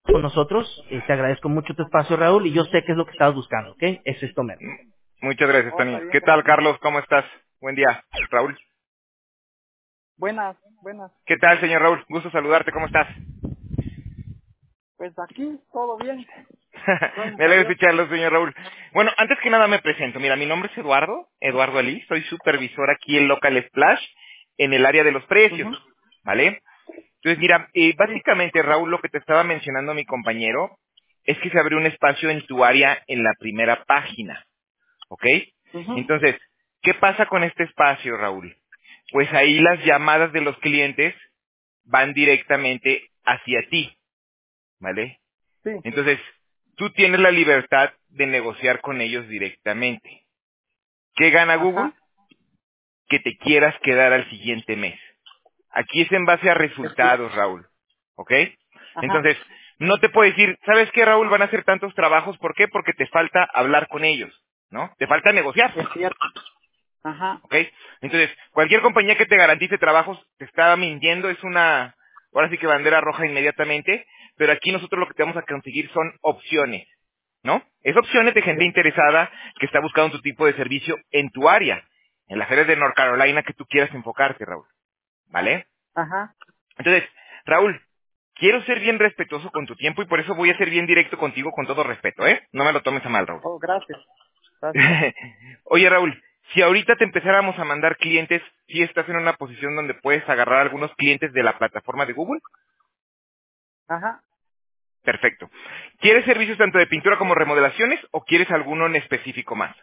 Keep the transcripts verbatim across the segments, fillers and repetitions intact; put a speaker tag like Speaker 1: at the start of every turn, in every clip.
Speaker 1: con nosotros. Eh, te agradezco mucho tu espacio, Raúl, y yo sé que es lo que estabas buscando, ¿ok? Es esto
Speaker 2: Mm,
Speaker 1: mismo.
Speaker 2: Muchas gracias,
Speaker 3: Oh, está
Speaker 2: Tony.
Speaker 3: bien,
Speaker 2: ¿Qué tal,
Speaker 3: gracias.
Speaker 2: Carlos? ¿Cómo estás? Buen día. Raúl.
Speaker 3: Buenas, buenas.
Speaker 2: ¿Qué tal, señor Raúl? Gusto saludarte. ¿Cómo estás?
Speaker 3: Pues aquí todo bien,
Speaker 2: Me
Speaker 3: gracias a
Speaker 2: alegra
Speaker 3: Dios.
Speaker 2: escucharlo, señor Raúl. Bueno, antes que nada me presento. Mira, mi nombre es Eduardo, Eduardo Ali. Soy supervisor aquí en Local Splash, en el área de los precios,
Speaker 3: Ujú.
Speaker 2: ¿vale? Entonces, mira, eh,
Speaker 3: Sí,
Speaker 2: básicamente, Raúl, lo que te estaba mencionando mi compañero es que se abrió un espacio en tu área en la primera página, ¿ok?
Speaker 3: ujú.
Speaker 2: Entonces, ¿qué pasa con este espacio, Raúl? Pues ahí las llamadas de los clientes van directamente hacia ti, ¿vale?
Speaker 3: Sí,
Speaker 2: Entonces, tú tienes la libertad de negociar con ellos directamente. ¿Qué gana Google?
Speaker 3: ajá,
Speaker 2: Que te quieras quedar al siguiente mes. Aquí es en base a
Speaker 3: es cierto.
Speaker 2: resultados, Raúl. ¿Ok?
Speaker 3: Ajá,
Speaker 2: Entonces, no te puedo decir, ¿sabes qué, Raúl? Van a hacer tantos trabajos. ¿Por qué? Porque te falta hablar con ellos, ¿no? Te falta negociar.
Speaker 3: es cierto. Ajá,
Speaker 2: ¿Ok? Entonces, cualquier compañía que te garantice trabajos te está mintiendo, es una, ahora sí que bandera roja inmediatamente, pero aquí nosotros lo que te vamos a conseguir son opciones, ¿no? Es opciones de gente interesada que está buscando tu tipo de servicio en tu área, en las áreas de North Carolina que tú quieras enfocarte, Raúl, ¿vale?
Speaker 3: ajá.
Speaker 2: Entonces, Raúl, quiero ser bien respetuoso con tu tiempo y por eso voy a ser bien directo contigo con todo respeto, ¿eh? No me lo tomes a mal, Raúl.
Speaker 3: Oh, gracias, gracias.
Speaker 2: Oye, Raúl, si ahorita te empezáramos a mandar clientes, ¿sí estás en una posición donde puedes agarrar algunos clientes de la plataforma de Google?
Speaker 3: Ajá.
Speaker 2: Perfecto. ¿Quieres servicios tanto de pintura como remodelaciones o quieres alguno en específico más?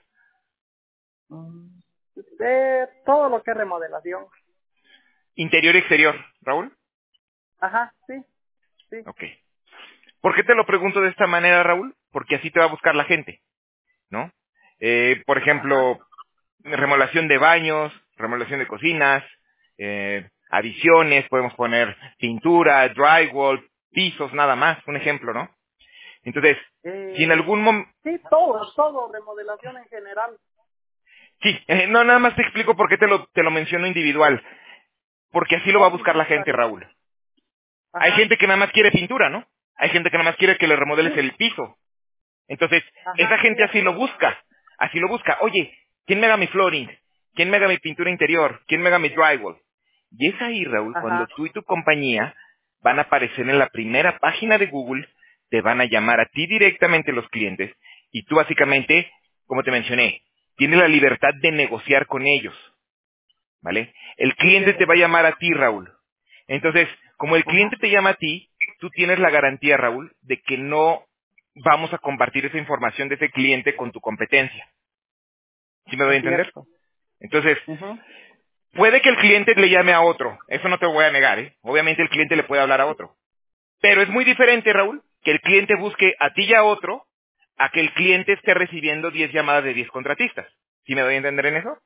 Speaker 3: Mm, De todo lo que es remodelación.
Speaker 2: Interior y exterior, Raúl.
Speaker 3: Ajá, sí, sí.
Speaker 2: Ok. ¿Por qué te lo pregunto de esta manera, Raúl? Porque así te va a buscar la gente, ¿no? Eh, por
Speaker 3: Ajá,
Speaker 2: ejemplo, remodelación de baños, remodelación de cocinas, eh, adiciones, podemos poner pintura, drywall, pisos, nada más, un ejemplo, ¿no? Entonces, si en
Speaker 3: eh,
Speaker 2: algún momento,
Speaker 3: sí, todo, todo, remodelación en general.
Speaker 2: sí, eh, no, nada más te explico por qué te lo, te lo menciono individual, porque así lo va a
Speaker 3: Oh, sí,
Speaker 2: buscar
Speaker 3: sí,
Speaker 2: la
Speaker 3: está
Speaker 2: gente,
Speaker 3: bien.
Speaker 2: Raúl. Hay
Speaker 3: Ajá,
Speaker 2: gente que nada más quiere pintura, ¿no? Hay gente que nada más quiere que le
Speaker 3: sí,
Speaker 2: remodeles el piso. Entonces, esa
Speaker 3: ajá,
Speaker 2: gente así lo
Speaker 3: cierto.
Speaker 2: busca, así lo busca. Oye, ¿quién me haga mi flooring? ¿Quién me haga mi pintura interior? ¿Quién me haga mi drywall? Y es ahí, Raúl, cuando
Speaker 3: Ajá,
Speaker 2: tú y tu compañía van a aparecer en la primera página de Google, te van a llamar a ti directamente los clientes y tú básicamente, como te mencioné, tienes la libertad de negociar con ellos, ¿vale? El
Speaker 3: sí,
Speaker 2: cliente te
Speaker 3: cierto.
Speaker 2: va a llamar a ti, Raúl. Entonces, como el
Speaker 3: Ajá,
Speaker 2: cliente te llama a ti, tú tienes la garantía, Raúl, de que no vamos a compartir esa información de ese cliente con tu competencia. ¿Sí me doy a
Speaker 3: es
Speaker 2: entender?
Speaker 3: cierto.
Speaker 2: Entonces,
Speaker 3: Ujú.
Speaker 2: puede que el cliente le llame a otro, eso no te voy a negar, ¿eh? Obviamente el cliente le puede hablar a otro. Pero es muy diferente, Raúl, que el cliente busque a ti y a otro, a que el cliente esté recibiendo diez llamadas de diez contratistas. ¿Sí me doy a entender en eso?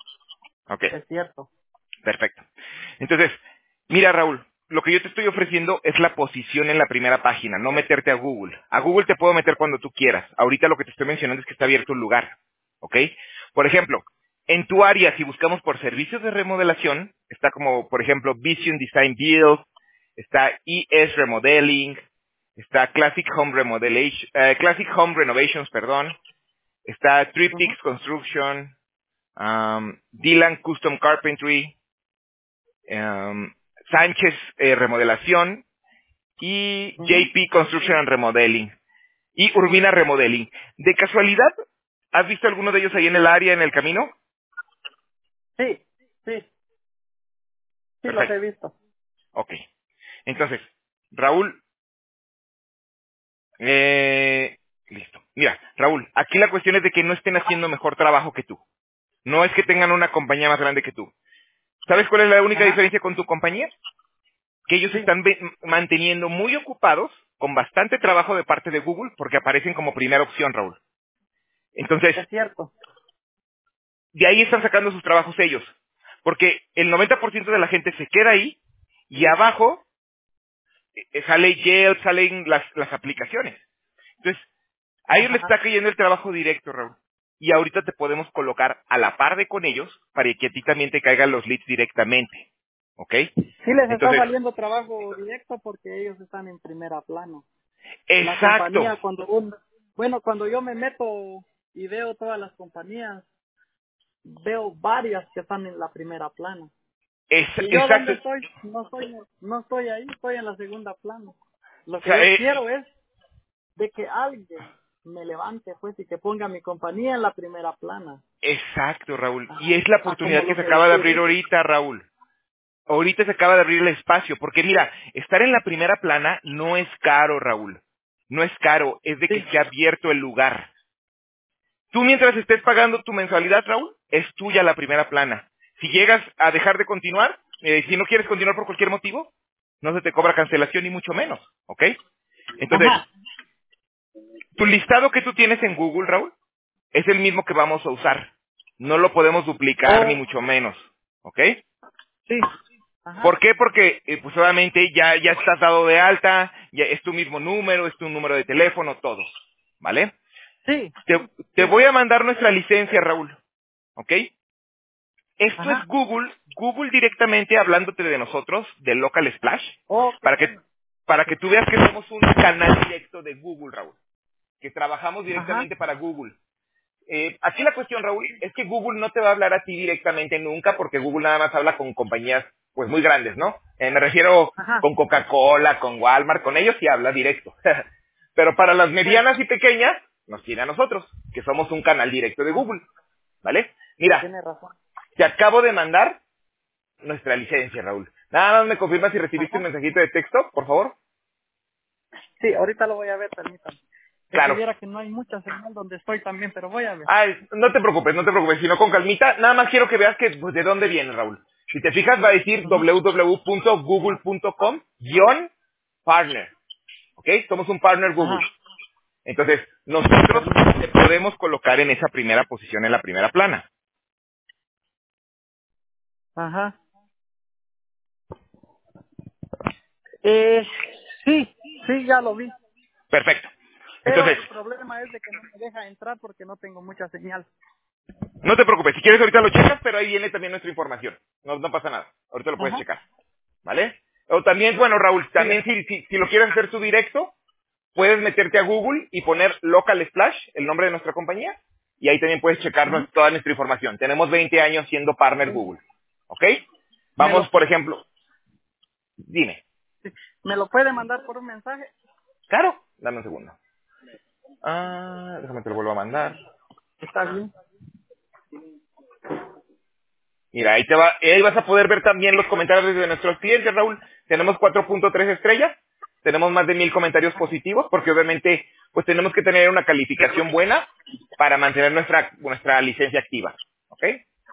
Speaker 2: Ok.
Speaker 3: Es cierto.
Speaker 2: Perfecto. Entonces, mira Raúl, lo que yo te estoy ofreciendo es la posición en la primera página, no meterte a Google. A Google te puedo meter cuando tú quieras. Ahorita lo que te estoy mencionando es que está abierto un lugar. ¿Ok? Por ejemplo, en tu área, si buscamos por servicios de remodelación, está como, por ejemplo, Vision Design Build, está E S Remodeling, está Classic Home Remodelation, eh, Classic Home Renovations, perdón, está
Speaker 3: Ujú,
Speaker 2: Triptychs Construction, um, Dylan Custom Carpentry, em, Sánchez eh, Remodelación y
Speaker 3: ujú.
Speaker 2: J P Construction and Remodeling y Urbina Remodeling. ¿De casualidad has visto alguno de ellos ahí en el área, en el camino?
Speaker 3: Sí, sí, sí los he
Speaker 2: Perfecto.
Speaker 3: visto.
Speaker 2: Ok. Entonces, Raúl, eh, listo. Mira, Raúl, aquí la cuestión es de que no estén haciendo mejor trabajo que tú. No es que tengan una compañía más grande que tú. ¿Sabes cuál es la única
Speaker 3: Ajá,
Speaker 2: diferencia con tu compañía? Que ellos
Speaker 3: sí,
Speaker 2: están ve- manteniendo muy ocupados con bastante trabajo de parte de Google porque aparecen como primera opción, Raúl. Entonces,
Speaker 3: es cierto.
Speaker 2: de ahí están sacando sus trabajos ellos. Porque el noventa por ciento de la gente se queda ahí y abajo eh, sale Yelp, salen las, las aplicaciones. Entonces, a ellos les
Speaker 3: Ajá.
Speaker 2: está cayendo el trabajo directo, Raúl. Y ahorita te podemos colocar a la par de con ellos para que a ti también te caigan los leads directamente. ¿Ok?
Speaker 3: Sí les está
Speaker 2: Entonces,
Speaker 3: saliendo trabajo directo porque ellos están en primera plano. La compañía,
Speaker 2: Exacto.
Speaker 3: cuando uno, bueno, cuando yo me meto y veo todas las compañías, veo varias que están en la primera plana.
Speaker 2: Es,
Speaker 3: Y yo
Speaker 2: exacto.
Speaker 3: donde estoy, no estoy, no estoy ahí, estoy en la segunda plana. Lo
Speaker 2: O
Speaker 3: que
Speaker 2: sea,
Speaker 3: yo
Speaker 2: eh,
Speaker 3: quiero es de que alguien me levante, pues, y que ponga mi compañía en la primera plana.
Speaker 2: exacto, Raúl. Y
Speaker 3: Ajá.
Speaker 2: es la
Speaker 3: A como
Speaker 2: oportunidad que
Speaker 3: lo
Speaker 2: se
Speaker 3: que
Speaker 2: acaba de
Speaker 3: usted
Speaker 2: abrir
Speaker 3: dice.
Speaker 2: ahorita, Raúl. Ahorita se acaba de abrir el espacio, porque mira, estar en la primera plana no es caro, Raúl. No es caro, es de que
Speaker 3: Sí.
Speaker 2: se ha abierto el lugar. Tú mientras estés pagando tu mensualidad, Raúl, es tuya la primera plana. Si llegas a dejar de continuar, eh, si no quieres continuar por cualquier motivo, no se te cobra cancelación ni mucho menos, ¿ok? Entonces,
Speaker 3: Ajá.
Speaker 2: tu listado que tú tienes en Google, Raúl, es el mismo que vamos a usar. No lo podemos duplicar ni
Speaker 3: Oh,
Speaker 2: mucho menos, ¿ok?
Speaker 3: sí.
Speaker 2: ¿Por
Speaker 3: Ajá.
Speaker 2: qué? Porque, eh, pues obviamente ya, ya estás dado de alta, ya es tu mismo número, es tu número de teléfono, todo, ¿vale?
Speaker 3: Sí.
Speaker 2: Te, te
Speaker 3: Sí.
Speaker 2: voy a mandar nuestra licencia, Raúl, ¿ok? Esto es
Speaker 3: Ajá.
Speaker 2: Google, Google directamente hablándote de nosotros, de Local Splash,
Speaker 3: Oh, qué
Speaker 2: para que,
Speaker 3: bueno.
Speaker 2: para que tú veas que somos un canal directo de Google, Raúl, que trabajamos
Speaker 3: Ajá.
Speaker 2: directamente para Google. Eh, aquí la cuestión, Raúl, es que Google no te va a hablar a ti directamente nunca, porque Google nada más habla con compañías pues muy grandes, ¿no? Eh, me refiero
Speaker 3: Ajá.
Speaker 2: con Coca-Cola, con Walmart, con ellos sí habla directo. Pero para las
Speaker 3: Sí.
Speaker 2: medianas y pequeñas, nos tiene a nosotros, que somos un canal directo de
Speaker 3: Ajá.
Speaker 2: Google, ¿vale? Mira,
Speaker 3: Tiene razón.
Speaker 2: te acabo de mandar nuestra licencia, Raúl. Nada más me confirma si recibiste un
Speaker 3: Ajá.
Speaker 2: mensajito de texto, por favor.
Speaker 3: Sí, ahorita lo voy a ver, permítame. Es que
Speaker 2: Claro.
Speaker 3: viera que no hay mucha señal donde estoy también, pero voy a ver.
Speaker 2: Ay, no te preocupes, no te preocupes, sino con calmita. Nada más quiero que veas que, pues, de dónde viene, Raúl. Si te fijas, va a decir
Speaker 3: Ajá.
Speaker 2: w w w punto google punto com guión partner. ¿Ok? Somos un partner
Speaker 3: Ajá.
Speaker 2: Google. Entonces, nosotros
Speaker 3: Permítame.
Speaker 2: te podemos colocar en esa primera posición, en la primera plana.
Speaker 3: Ajá. Eh, sí, sí, ya lo vi.
Speaker 2: Perfecto.
Speaker 3: Pero
Speaker 2: Entonces,
Speaker 3: el problema es de que no me deja entrar porque no tengo mucha señal.
Speaker 2: no te preocupes. Si quieres, ahorita lo checas, pero ahí viene también nuestra información. No, no pasa nada. Ahorita lo puedes
Speaker 3: Ajá.
Speaker 2: checar. ¿Vale? O también, bueno, Raúl,
Speaker 3: Sí.
Speaker 2: también si, si, si lo quieres hacer tú directo, puedes meterte a Google y poner Local Splash, el nombre de nuestra compañía, y ahí también puedes checar
Speaker 3: Ajá.
Speaker 2: toda nuestra información. Tenemos veinte años siendo partner
Speaker 3: Sí.
Speaker 2: Google. ¿Ok?
Speaker 3: Me
Speaker 2: Vamos,
Speaker 3: lo,
Speaker 2: por ejemplo, dime.
Speaker 3: sí. ¿Me lo puede mandar por un mensaje?
Speaker 2: Claro, dame un segundo. Ah, déjame te lo vuelvo a mandar.
Speaker 3: Está bien.
Speaker 2: Mira, ahí te va, ahí vas a poder ver también los comentarios de nuestros clientes, Raúl. Tenemos cuatro punto tres estrellas, tenemos más de mil comentarios positivos, porque obviamente, pues tenemos que tener una calificación buena para mantener nuestra, nuestra licencia activa. ¿Ok?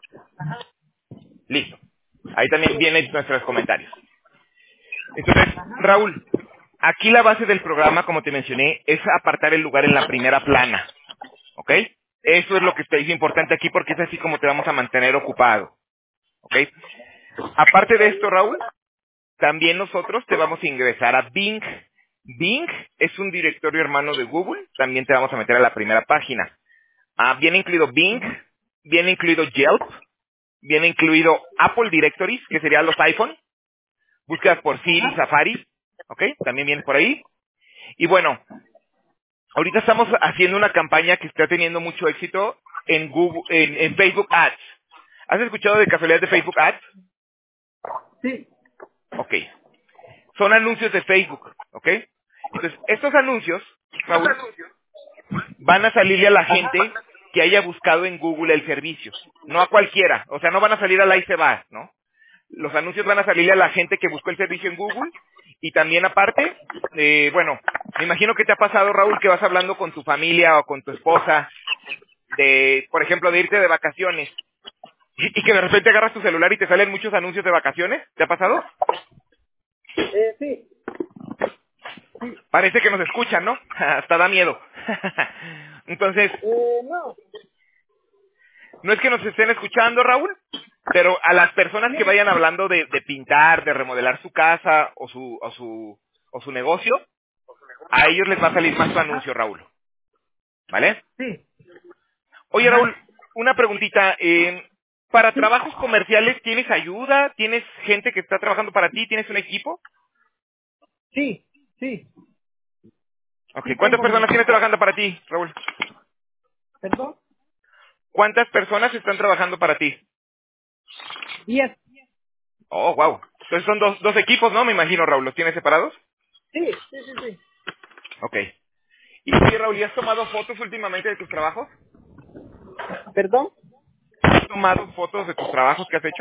Speaker 2: Listo. Ahí también vienen nuestros comentarios. Entonces, Raúl, aquí la base del programa, como te mencioné, es apartar el lugar en la primera plana. ¿Ok? Eso es lo que es importante aquí porque es así como te vamos a mantener ocupado. ¿Ok? Aparte de esto, Raúl, también nosotros te vamos a ingresar a Bing. Bing es un directorio hermano de Google. También te vamos a meter a la primera página. Ah, viene incluido Bing, viene incluido Yelp, viene incluido Apple Directories, que serían los iPhone. Búsquedas por Siri, Safari, ¿ok? También viene por ahí. Y bueno, ahorita estamos haciendo una campaña que está teniendo mucho éxito en Google, en, en Facebook Ads. ¿Has escuchado de casualidad de Facebook Ads?
Speaker 3: Sí.
Speaker 2: Ok. Son anuncios de Facebook, ¿ok? Entonces, estos anuncios, Raúl, van a salirle a la gente que haya buscado en Google el servicio. No a cualquiera. O sea, no van a salir al ahí se va, ¿no? Los anuncios van a salirle a la gente que buscó el servicio en Google y también aparte, eh, bueno, me imagino que te ha pasado, Raúl, que vas hablando con tu familia o con tu esposa de, por ejemplo, de irte de vacaciones y, y que de repente agarras tu celular y te salen muchos anuncios de vacaciones. ¿Te ha pasado?
Speaker 3: Eh, sí.
Speaker 2: Parece que nos escuchan, ¿no? Hasta da miedo. Entonces,
Speaker 3: Eh, no.
Speaker 2: no es que nos estén escuchando, Raúl, pero a las personas que vayan hablando de, de pintar, de remodelar su casa o su, o su, o su negocio, a ellos les va a salir más tu anuncio, Raúl. ¿Vale?
Speaker 3: Sí.
Speaker 2: Oye,
Speaker 3: Ajá.
Speaker 2: Raúl, una preguntita. eh, para trabajos comerciales, ¿tienes ayuda? ¿Tienes gente que está trabajando para ti? ¿Tienes un equipo?
Speaker 3: Sí. Sí.
Speaker 2: Ok,
Speaker 3: Sí
Speaker 2: ¿cuántas
Speaker 3: tengo mi
Speaker 2: personas tienes
Speaker 3: equipo.
Speaker 2: trabajando para ti, Raúl?
Speaker 3: ¿Perdón?
Speaker 2: ¿Cuántas personas están trabajando para ti?
Speaker 3: Diez.
Speaker 2: Oh, wow. Entonces son dos, dos equipos, ¿no? Me imagino, Raúl. ¿Los tienes separados?
Speaker 3: Sí, sí, sí, sí.
Speaker 2: Ok. Y oye, Raúl, ¿y has tomado fotos últimamente de tus trabajos?
Speaker 3: ¿Perdón?
Speaker 2: ¿Has tomado fotos de tus trabajos que has hecho?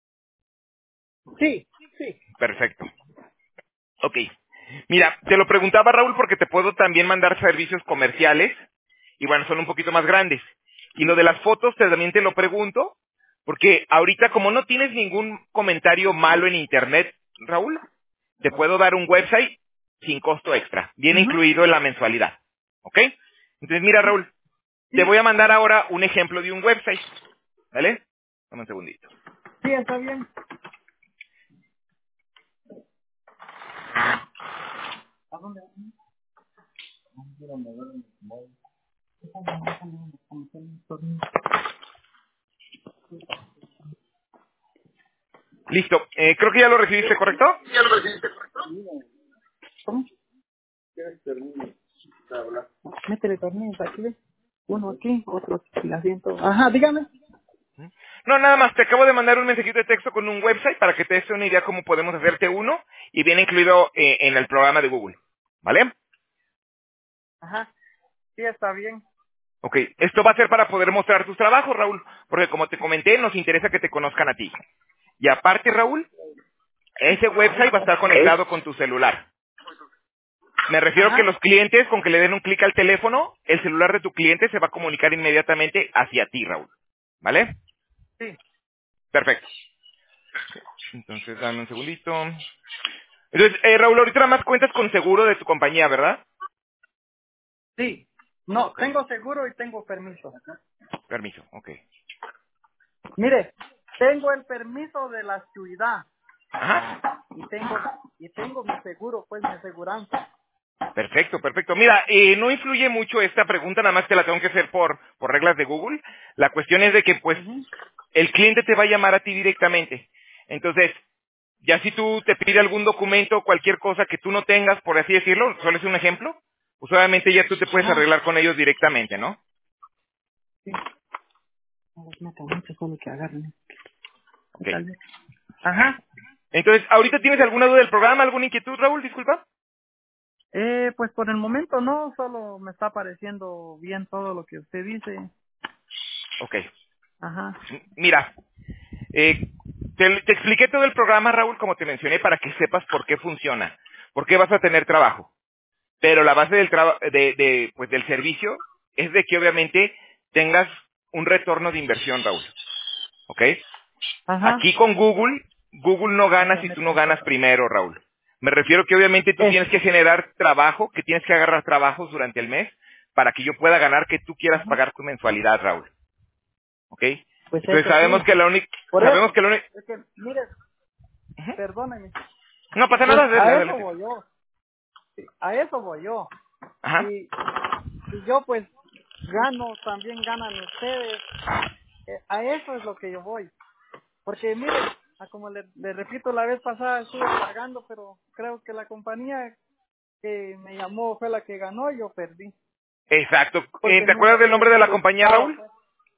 Speaker 3: Sí, sí.
Speaker 2: Perfecto. Ok. Mira, te lo preguntaba, Raúl, porque te puedo también mandar servicios comerciales y bueno, son un poquito más grandes. Y lo de las fotos te, también te lo pregunto, porque ahorita como no tienes ningún comentario malo en internet, Raúl, te puedo dar un website sin costo extra. Viene
Speaker 3: Ujú.
Speaker 2: incluido en la mensualidad. ¿Ok? Entonces mira, Raúl, te
Speaker 3: Sí,
Speaker 2: voy a mandar ahora un ejemplo de un website. ¿Vale? Dame un segundito.
Speaker 3: sí, está bien. ¿A dónde?
Speaker 2: Listo. Eh, creo que ya lo recibiste, ¿correcto?
Speaker 3: ¿Cómo? Métele tornillos aquí, ¿ves? Uno aquí, otro aquí, el asiento. Ajá, dígame.
Speaker 2: No, nada más, te acabo de mandar un mensajito de texto con un website para que te des una idea cómo podemos hacerte uno y viene incluido eh, en el programa de Google. ¿Vale?
Speaker 3: Ajá, sí, está bien.
Speaker 2: Ok, esto va a ser para poder mostrar tus trabajos, Raúl, porque como te comenté, nos interesa que te conozcan a ti. Y aparte, Raúl, ese website va a estar conectado con tu celular. Me refiero que
Speaker 3: Ajá,
Speaker 2: los clientes, con que le den un clic al teléfono, el celular de tu cliente se va a comunicar inmediatamente hacia ti, Raúl. ¿Vale?
Speaker 3: sí,
Speaker 2: Perfecto. Entonces, dame un segundito. Entonces, eh, Raúl, ahorita nada más cuentas con seguro de tu compañía, ¿verdad?
Speaker 3: sí. No,
Speaker 2: Ok.
Speaker 3: tengo seguro y tengo permiso.
Speaker 2: Permiso, ok.
Speaker 3: Mire, tengo el permiso de la ciudad
Speaker 2: Ajá.
Speaker 3: y tengo y tengo mi seguro, pues mi aseguranza.
Speaker 2: Perfecto, perfecto. Mira, eh, no influye mucho esta pregunta, nada más que la tengo que hacer por, por reglas de Google. La cuestión es de que, pues,
Speaker 3: Ujú.
Speaker 2: el cliente te va a llamar a ti directamente. Entonces, ya si tú te pide algún documento, cualquier cosa que tú no tengas, por así decirlo, solo es un ejemplo, pues obviamente ya tú te puedes
Speaker 3: Ajá,
Speaker 2: arreglar con ellos directamente, ¿no?
Speaker 3: sí. No los meto mucho, solo que agarren.
Speaker 2: Ok.
Speaker 3: Tal vez. Ajá.
Speaker 2: Entonces, ¿ahorita tienes alguna duda del programa, alguna inquietud, Raúl? Disculpa.
Speaker 3: Eh, pues por el momento no, solo me está pareciendo bien todo lo que usted dice.
Speaker 2: Ok.
Speaker 3: Ajá.
Speaker 2: M- Mira, Eh, te, te expliqué todo el programa, Raúl, como te mencioné, para que sepas por qué funciona, por qué vas a tener trabajo. Pero la base del, traba- de, de, pues, del servicio es de que obviamente tengas un retorno de inversión, Raúl. ¿Ok?
Speaker 3: Ajá.
Speaker 2: Aquí con Google, Google no
Speaker 3: No
Speaker 2: gana
Speaker 3: me
Speaker 2: si tú
Speaker 3: meto
Speaker 2: no
Speaker 3: mucho.
Speaker 2: ganas primero, Raúl. Me refiero que obviamente tú
Speaker 3: Eso.
Speaker 2: tienes que generar trabajo, que tienes que agarrar trabajos durante el mes para que yo pueda ganar que tú quieras
Speaker 3: Ajá.
Speaker 2: pagar tu mensualidad, Raúl. ¿Ok?
Speaker 3: Pues
Speaker 2: Entonces
Speaker 3: eso
Speaker 2: sabemos
Speaker 3: sí.
Speaker 2: que la única,
Speaker 3: Por
Speaker 2: sabemos
Speaker 3: eso.
Speaker 2: que la única,
Speaker 3: Es que, mire, perdóneme.
Speaker 2: no pasa
Speaker 3: Pues
Speaker 2: nada,
Speaker 3: a
Speaker 2: adelante.
Speaker 3: eso
Speaker 2: adelante.
Speaker 3: voy yo. A eso voy yo.
Speaker 2: Ajá.
Speaker 3: Si, si yo pues gano, también ganan ustedes. Eh, a eso es lo que yo voy. Porque mire, a como le, le repito, la vez pasada estuve pagando, pero creo que la compañía que me llamó fue la que ganó y yo perdí.
Speaker 2: Exacto. Eh,
Speaker 3: Porque
Speaker 2: ¿Te
Speaker 3: nunca
Speaker 2: acuerdas del
Speaker 3: tuve
Speaker 2: nombre de
Speaker 3: bien
Speaker 2: la compañía,
Speaker 3: registrado.
Speaker 2: Raúl?
Speaker 3: Pues.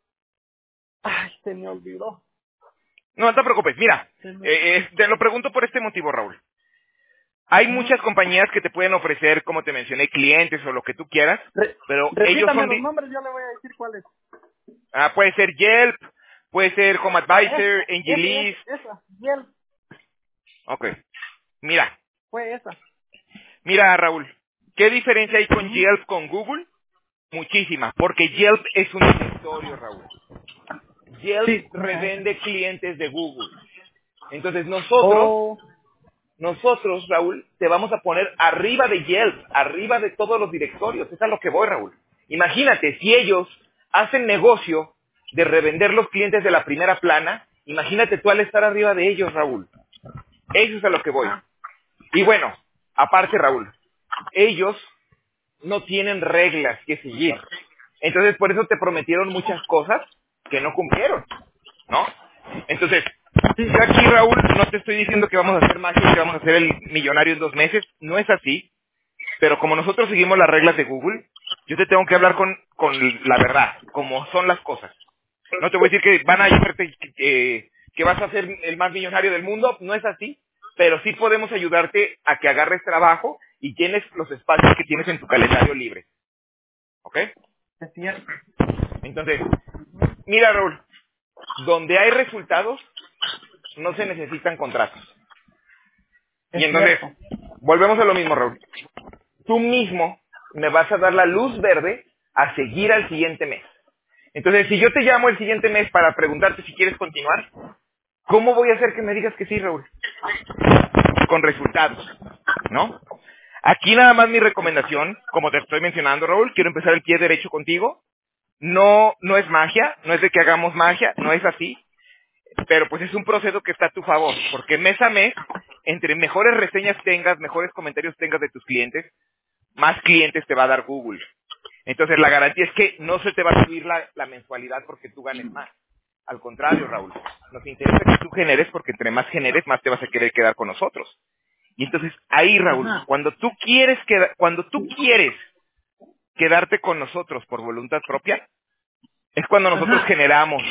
Speaker 3: Ay, se me olvidó.
Speaker 2: No, no te preocupes. Mira,
Speaker 3: Se me...
Speaker 2: eh, eh, te lo pregunto por este motivo, Raúl. Hay
Speaker 3: Ujú.
Speaker 2: muchas compañías que te pueden ofrecer, como te mencioné, clientes o lo que tú quieras,
Speaker 3: Re-
Speaker 2: pero ellos
Speaker 3: repítame
Speaker 2: son...
Speaker 3: los
Speaker 2: di-
Speaker 3: nombres, yo le voy a decir cuáles.
Speaker 2: ah, puede ser Yelp, puede ser Home
Speaker 3: Ah,
Speaker 2: Advisor,
Speaker 3: esa, esa, esa,
Speaker 2: Angelis.
Speaker 3: esa. Yelp
Speaker 2: Ok. Mira,
Speaker 3: fue esa.
Speaker 2: mira, Raúl. ¿Qué diferencia hay con
Speaker 3: Ujú.
Speaker 2: Yelp con Google? Muchísima, porque Yelp es un directorio, Raúl. Yelp
Speaker 3: Sí, mira esa.
Speaker 2: revende clientes de Google. Entonces nosotros
Speaker 3: Oh,
Speaker 2: Nosotros, Raúl, te vamos a poner arriba de Yelp, arriba de todos los directorios. Es a lo que voy, Raúl. Imagínate, si ellos hacen negocio de revender los clientes de la primera plana, imagínate tú al estar arriba de ellos, Raúl. Eso es a lo que voy.
Speaker 3: ajá.
Speaker 2: Y bueno, aparte, Raúl, ellos no tienen reglas que seguir. Entonces, por eso te prometieron muchas cosas que no cumplieron, ¿no? Entonces, yo aquí, Raúl, no te estoy diciendo que vamos a hacer magia y que vamos a hacer el millonario en dos meses. No es así. Pero como nosotros seguimos las reglas de Google, yo te tengo que hablar con, con la verdad, como son las cosas. No te voy a decir que van a ayudarte, eh, que vas a ser el más millonario del mundo, no es así, pero sí podemos ayudarte a que agarres trabajo y tienes los espacios que tienes en tu calendario libre. ¿Ok?
Speaker 3: Es cierto.
Speaker 2: Entonces, mira, Raúl, donde hay resultados, no se necesitan contratos.
Speaker 3: Es
Speaker 2: Y entonces,
Speaker 3: cierto.
Speaker 2: volvemos a lo mismo, Raúl. Tú mismo me vas a dar la luz verde a seguir al siguiente mes. Entonces, si yo te llamo el siguiente mes para preguntarte si quieres continuar, ¿cómo voy a hacer que me digas que sí, Raúl? Con resultados, ¿no? Aquí nada más mi recomendación, como te estoy mencionando, Raúl, quiero empezar el pie derecho contigo. No, no es magia, no es de que hagamos magia, no es así, pero pues es un proceso que está a tu favor, porque mes a mes, entre mejores reseñas tengas, mejores comentarios tengas de tus clientes, más clientes te va a dar Google. Entonces la garantía es que no se te va a subir la, la mensualidad porque tú ganes más. Al contrario, Raúl, nos interesa que tú generes porque entre más generes, más te vas a querer quedar con nosotros. Y entonces ahí, Raúl,
Speaker 3: Ajá.
Speaker 2: cuando tú quieres queda- cuando tú quieres quedarte con nosotros por voluntad propia, es cuando nosotros
Speaker 3: Ajá.
Speaker 2: generamos.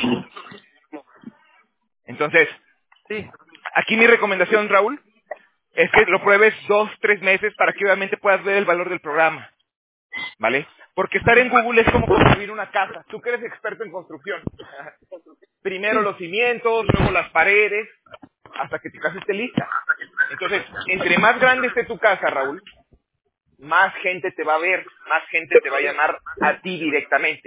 Speaker 2: Entonces,
Speaker 3: Sí.
Speaker 2: aquí mi recomendación, Raúl, es que lo pruebes dos, tres meses para que obviamente puedas ver el valor del programa, ¿vale? Porque estar en Google es como construir una casa. Tú que eres experto en construcción. Primero
Speaker 3: Sí.
Speaker 2: los cimientos, luego las paredes, hasta que tu casa esté lista. Entonces, entre más grande esté tu casa, Raúl, más gente te va a ver, más gente te va a llamar a ti directamente.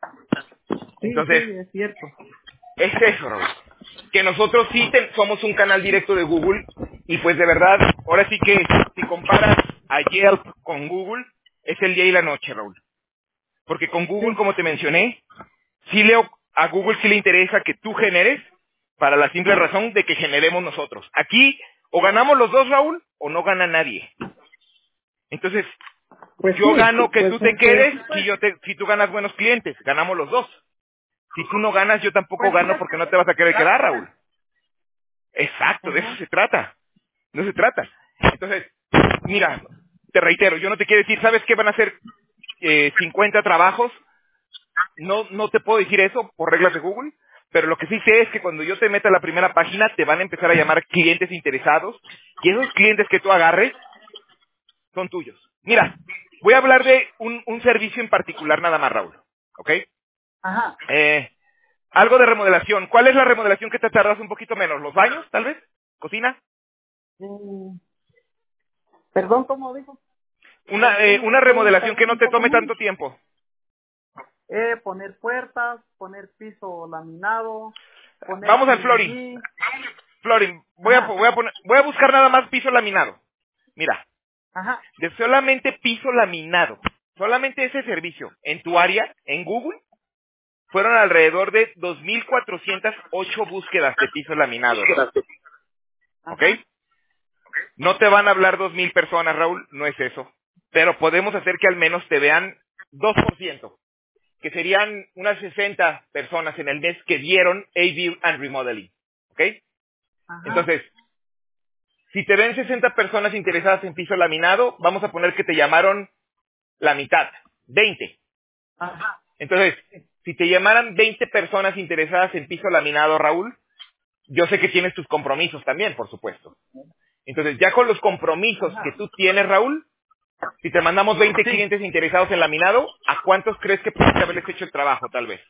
Speaker 3: Sí,
Speaker 2: Entonces,
Speaker 3: sí, es cierto.
Speaker 2: es eso, Raúl. Que nosotros sí te- somos un canal directo de Google y pues de verdad, ahora sí que si comparas a Yelp con Google, es el día y la noche, Raúl. Porque con Google,
Speaker 3: Sí.
Speaker 2: como te mencioné, sí leo, a Google sí le interesa que tú generes para la simple razón de que generemos nosotros. Aquí o ganamos los dos, Raúl, o no gana nadie. Entonces,
Speaker 3: Pues
Speaker 2: yo
Speaker 3: sí.
Speaker 2: gano que
Speaker 3: Pues
Speaker 2: tú te
Speaker 3: este.
Speaker 2: quedes si yo te, si tú ganas buenos clientes, ganamos los dos. Si tú no ganas, yo tampoco
Speaker 3: Pues sí,
Speaker 2: gano
Speaker 3: es
Speaker 2: porque no
Speaker 3: que
Speaker 2: te vas a querer
Speaker 3: la
Speaker 2: quedar, Raúl.
Speaker 3: cosa.
Speaker 2: Exacto, de eso
Speaker 3: Ajá.
Speaker 2: se trata. No se trata. Entonces, mira, te reitero, yo no te quiero decir, ¿sabes qué van a hacer eh, cincuenta trabajos? No, no te puedo decir eso por reglas de Google, pero lo que sí sé es que cuando yo te meta a la primera página, te van a empezar a llamar clientes interesados, y esos clientes que tú agarres son tuyos. Mira, voy a hablar de un, un servicio en particular nada más, Raúl. ¿Ok?
Speaker 3: Ajá.
Speaker 2: Eh, algo de remodelación. ¿Cuál es la remodelación que te tardas un poquito menos? ¿Los baños, tal vez? ¿Cocina?
Speaker 3: Mm, Perdón, ¿cómo dijo?
Speaker 2: Una,
Speaker 3: ¿Por qué
Speaker 2: eh,
Speaker 3: me
Speaker 2: una
Speaker 3: puede
Speaker 2: remodelación que
Speaker 3: tardar
Speaker 2: no
Speaker 3: un
Speaker 2: te
Speaker 3: poco
Speaker 2: tome
Speaker 3: más?
Speaker 2: tanto tiempo.
Speaker 3: Eh, poner puertas, poner piso laminado, poner
Speaker 2: Vamos al
Speaker 3: P V
Speaker 2: flooring.
Speaker 3: D.
Speaker 2: Flooring. Voy a,
Speaker 3: Ajá.
Speaker 2: voy a poner, voy a buscar nada más piso laminado. Mira,
Speaker 3: Ajá.
Speaker 2: de solamente piso laminado, solamente ese servicio en tu área, en Google, fueron alrededor de dos mil cuatrocientas ocho búsquedas de piso laminado, Raúl. ¿Ok?
Speaker 3: Ajá.
Speaker 2: No te van a hablar dos mil personas, Raúl, no es eso. Pero podemos hacer que al menos te vean dos por ciento, que serían unas sesenta personas en el mes que vieron A V and Remodeling. ¿Ok?
Speaker 3: Ajá.
Speaker 2: Entonces, si te ven sesenta personas interesadas en piso laminado, vamos a poner que te llamaron la mitad, veinte.
Speaker 3: Ajá.
Speaker 2: Entonces, si te llamaran veinte personas interesadas en piso laminado, Raúl, yo sé que tienes tus compromisos también, por supuesto. Entonces, ya con los compromisos que
Speaker 3: Ajá.
Speaker 2: tú tienes, Raúl, si te mandamos veinte
Speaker 3: Sí.
Speaker 2: clientes interesados en laminado, ¿a cuántos crees que pudiste haberles hecho el trabajo, tal vez?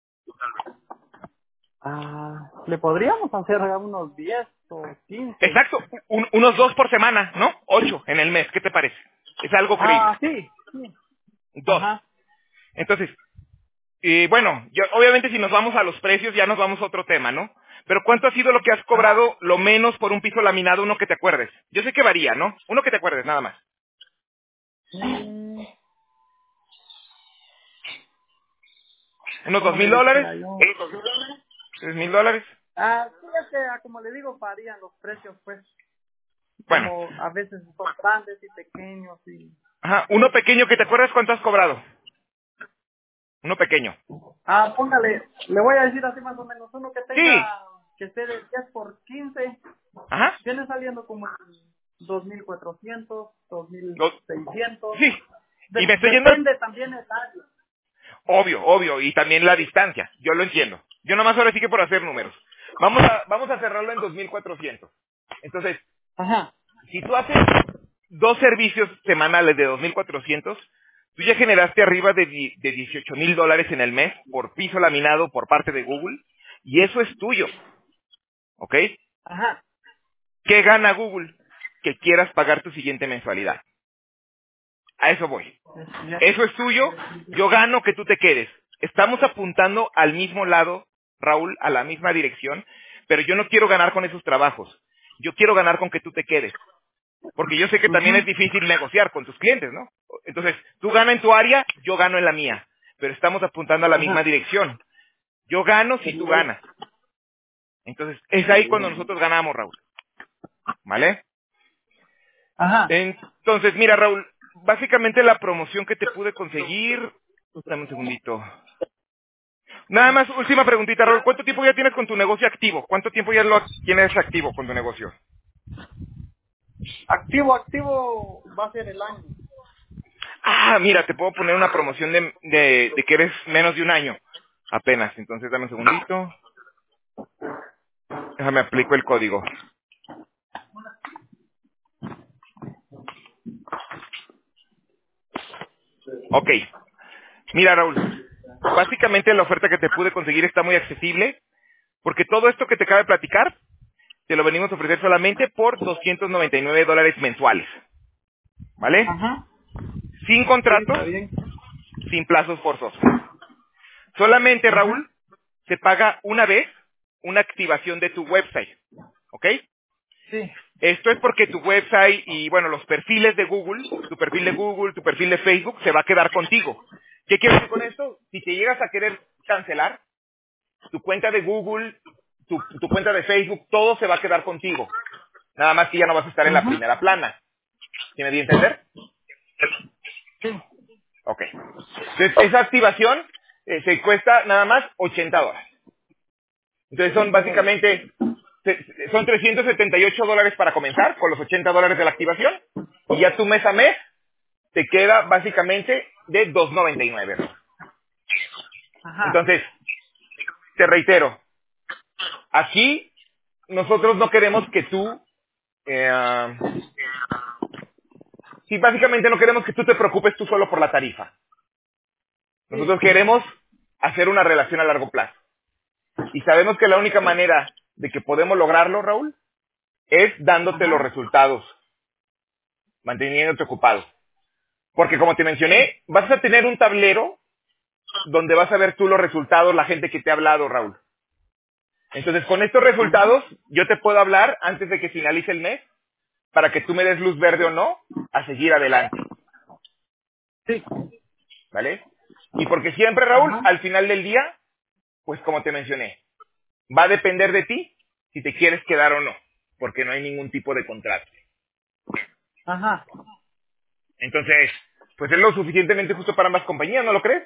Speaker 3: Ah, le podríamos hacer unos diez o quince.
Speaker 2: Exacto, un- unos dos por semana, ¿no? Ocho en el mes, ¿qué te parece? Es algo creíble.
Speaker 3: Ah, sí. Sí.
Speaker 2: Dos.
Speaker 3: Ajá.
Speaker 2: Entonces, y bueno, yo, obviamente si nos vamos a los precios ya nos vamos a otro tema, ¿no? Pero ¿cuánto ha sido lo que has
Speaker 3: Ajá.
Speaker 2: cobrado lo menos por un piso laminado, uno que te acuerdes? Yo sé que varía, ¿no? Uno que te acuerdes, nada más.
Speaker 3: Mm,
Speaker 2: ¿Unos dos
Speaker 3: ¿Cómo
Speaker 2: mil
Speaker 3: le
Speaker 2: dólares?
Speaker 3: dijera yo?
Speaker 2: ¿Tres mil dólares?
Speaker 3: Ah, sí, es que, ah, como le digo, varían los precios, pues.
Speaker 2: Bueno,
Speaker 3: Como a veces son grandes y pequeños y...
Speaker 2: ajá, uno pequeño que te acuerdas, ¿cuánto has cobrado? Uno pequeño.
Speaker 3: Ah, póngale, le voy a decir así más o menos, uno que
Speaker 2: Sí,
Speaker 3: tenga, que esté de diez por quince
Speaker 2: ajá.
Speaker 3: viene saliendo como dos mil cuatrocientos, dos mil
Speaker 2: Lo-
Speaker 3: seiscientos.
Speaker 2: sí,
Speaker 3: De-
Speaker 2: y me estoy yendo,
Speaker 3: depende también el área.
Speaker 2: obvio, obvio, y también la distancia, yo lo entiendo. Yo nomás ahora sí que por hacer números. Vamos a, vamos a cerrarlo en dos mil cuatrocientos. Entonces,
Speaker 3: Ajá,
Speaker 2: si tú haces dos servicios semanales de dos mil cuatrocientos, tú ya generaste arriba de, di- de dieciocho mil dólares en el mes por piso laminado por parte de Google, y eso es tuyo, ¿ok?
Speaker 3: ajá.
Speaker 2: ¿Qué gana Google? Que quieras pagar tu siguiente mensualidad. A eso voy.
Speaker 3: Ya.
Speaker 2: Eso es tuyo, yo gano que tú te quedes. Estamos apuntando al mismo lado, Raúl, a la misma dirección, pero yo no quiero ganar con esos trabajos. Yo quiero ganar con que tú te quedes. Porque yo sé que también es
Speaker 3: Ujú.
Speaker 2: difícil negociar con tus clientes, ¿no? Entonces, tú ganas en tu área, yo gano en la mía. Pero estamos apuntando a la misma
Speaker 3: Ajá.
Speaker 2: dirección. Yo gano si tú ganas. Entonces, es ahí cuando nosotros ganamos, Raúl. ¿Vale?
Speaker 3: Ajá.
Speaker 2: Entonces, mira, Raúl, básicamente la promoción que te pude conseguir... Dame un segundito. Nada más, última preguntita, Raúl. ¿Cuánto tiempo ya tienes con tu negocio activo? ¿Cuánto tiempo ya lo tienes activo con tu negocio?
Speaker 3: Activo, activo va a ser el año.
Speaker 2: Ah, mira, te puedo poner una promoción de, de, de que eres menos de un año. Apenas. Entonces, dame un segundito. Déjame aplico el código. Ok. Mira, Raúl. Básicamente la oferta que te pude conseguir está muy accesible, porque todo esto que te acabo de platicar, te lo venimos a ofrecer solamente por doscientos noventa y nueve dólares mensuales. ¿Vale?
Speaker 3: Ajá.
Speaker 2: Sin
Speaker 3: Sí,
Speaker 2: contrato,
Speaker 3: está bien.
Speaker 2: sin plazos forzosos. Solamente,
Speaker 3: Ajá.
Speaker 2: Raúl, se paga una vez una activación de tu website. ¿Ok?
Speaker 3: Sí.
Speaker 2: Esto es porque tu website y, bueno, los perfiles de Google, tu perfil de Google, tu perfil de Facebook, se va a quedar contigo. ¿Qué quiero decir con esto? Si te llegas a querer cancelar, tu cuenta de Google, tu, tu cuenta de Facebook, todo se va a quedar contigo. Nada más que ya no vas a estar en la
Speaker 3: Ajá.
Speaker 2: primera plana. ¿Sí me di a entender?
Speaker 3: Sí.
Speaker 2: Ok. Entonces, esa activación eh, se cuesta nada más ochenta dólares. Entonces son
Speaker 3: ochenta dólares.
Speaker 2: básicamente, se- son trescientos setenta y ocho dólares para comenzar, con los ochenta dólares de la activación, y ya tu mes a mes te queda básicamente de dos noventa y nueve.
Speaker 3: Ajá.
Speaker 2: Entonces, te reitero, aquí nosotros no queremos que tú, eh, sí, básicamente no queremos que tú te preocupes tú solo por la tarifa.
Speaker 3: Sí.
Speaker 2: Nosotros queremos hacer una relación a largo plazo. Y sabemos que la única manera de que podemos lograrlo, Raúl, es dándote los
Speaker 3: Ajá.
Speaker 2: resultados, manteniéndote ocupado. Porque como te
Speaker 3: Sí.
Speaker 2: mencioné, vas a tener un tablero donde vas a ver tú los resultados, la gente que te ha hablado, Raúl. Entonces, con estos
Speaker 3: Ajá.
Speaker 2: resultados, yo te puedo hablar antes de que finalice el mes para que tú me des luz verde o no a seguir adelante,
Speaker 3: Sí.
Speaker 2: ¿vale? Y porque siempre, Raúl,
Speaker 3: Ajá.
Speaker 2: al final del día, pues como te mencioné, va a depender de ti si te quieres quedar o no, porque no hay ningún tipo de contrato.
Speaker 3: Ajá.
Speaker 2: Entonces, pues es lo suficientemente justo para ambas compañías, ¿no lo crees?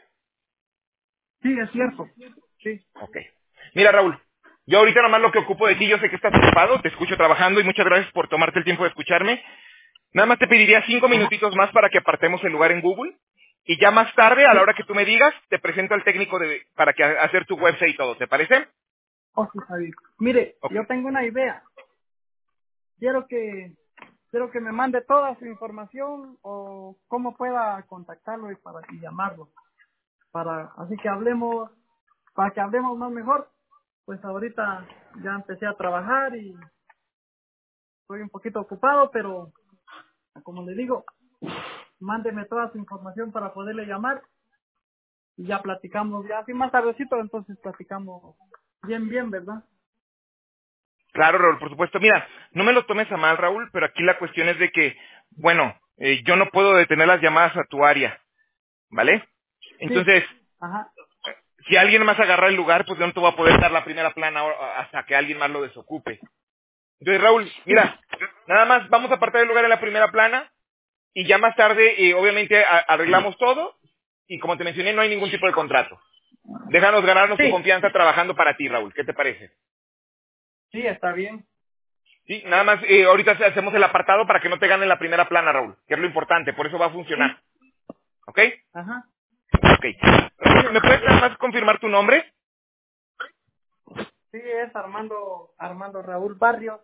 Speaker 3: Sí, es cierto. Sí.
Speaker 2: Ok. Mira, Raúl, yo ahorita nomás lo que ocupo de ti, yo sé que estás ocupado, te escucho trabajando y muchas gracias por tomarte el tiempo de escucharme. Nada más te pediría cinco
Speaker 3: Ajá.
Speaker 2: minutitos más para que apartemos el lugar en Google y ya más tarde, a la
Speaker 3: Sí.
Speaker 2: hora que tú me digas, te presento al técnico de, para que ha- hacer tu website y todo, ¿te parece?
Speaker 3: Oh, sí, está bien. Mire,
Speaker 2: Ok.
Speaker 3: yo tengo una idea. Quiero que quiero que me mande toda su información o cómo pueda contactarlo y para y llamarlo. Para así que hablemos, para que hablemos más mejor. Pues ahorita ya empecé a trabajar y estoy un poquito ocupado, pero como le digo, mándeme toda su información para poderle llamar y ya platicamos, ya así más tardecito, entonces platicamos bien, bien, ¿verdad?
Speaker 2: Claro, Raúl, por supuesto. Mira, no me lo tomes a mal, Raúl, pero aquí la cuestión es de que, bueno, eh, yo no puedo detener las llamadas a tu área, ¿vale?
Speaker 3: Sí,
Speaker 2: Entonces,
Speaker 3: ajá,
Speaker 2: si alguien más agarra el lugar, pues yo no te voy a poder dar la primera plana ahora- hasta que alguien más lo desocupe. Entonces, Raúl,
Speaker 3: sí,
Speaker 2: mira, nada más vamos a apartar el lugar en la primera plana y ya más tarde, eh, obviamente, a- arreglamos todo y como te mencioné, no hay ningún tipo de contrato. Déjanos ganarnos tu
Speaker 3: sí,
Speaker 2: confianza trabajando para ti, Raúl. ¿Qué te parece?
Speaker 3: sí, está bien.
Speaker 2: Sí, nada más, eh, ahorita hacemos el apartado para que no te gane la primera plana, Raúl, que es lo importante, por eso va a funcionar. ¿Ok?
Speaker 3: Ajá.
Speaker 2: Ok. Raúl, ¿me puedes nada más confirmar tu nombre?
Speaker 3: Sí, es Armando, Armando Raúl Barrios.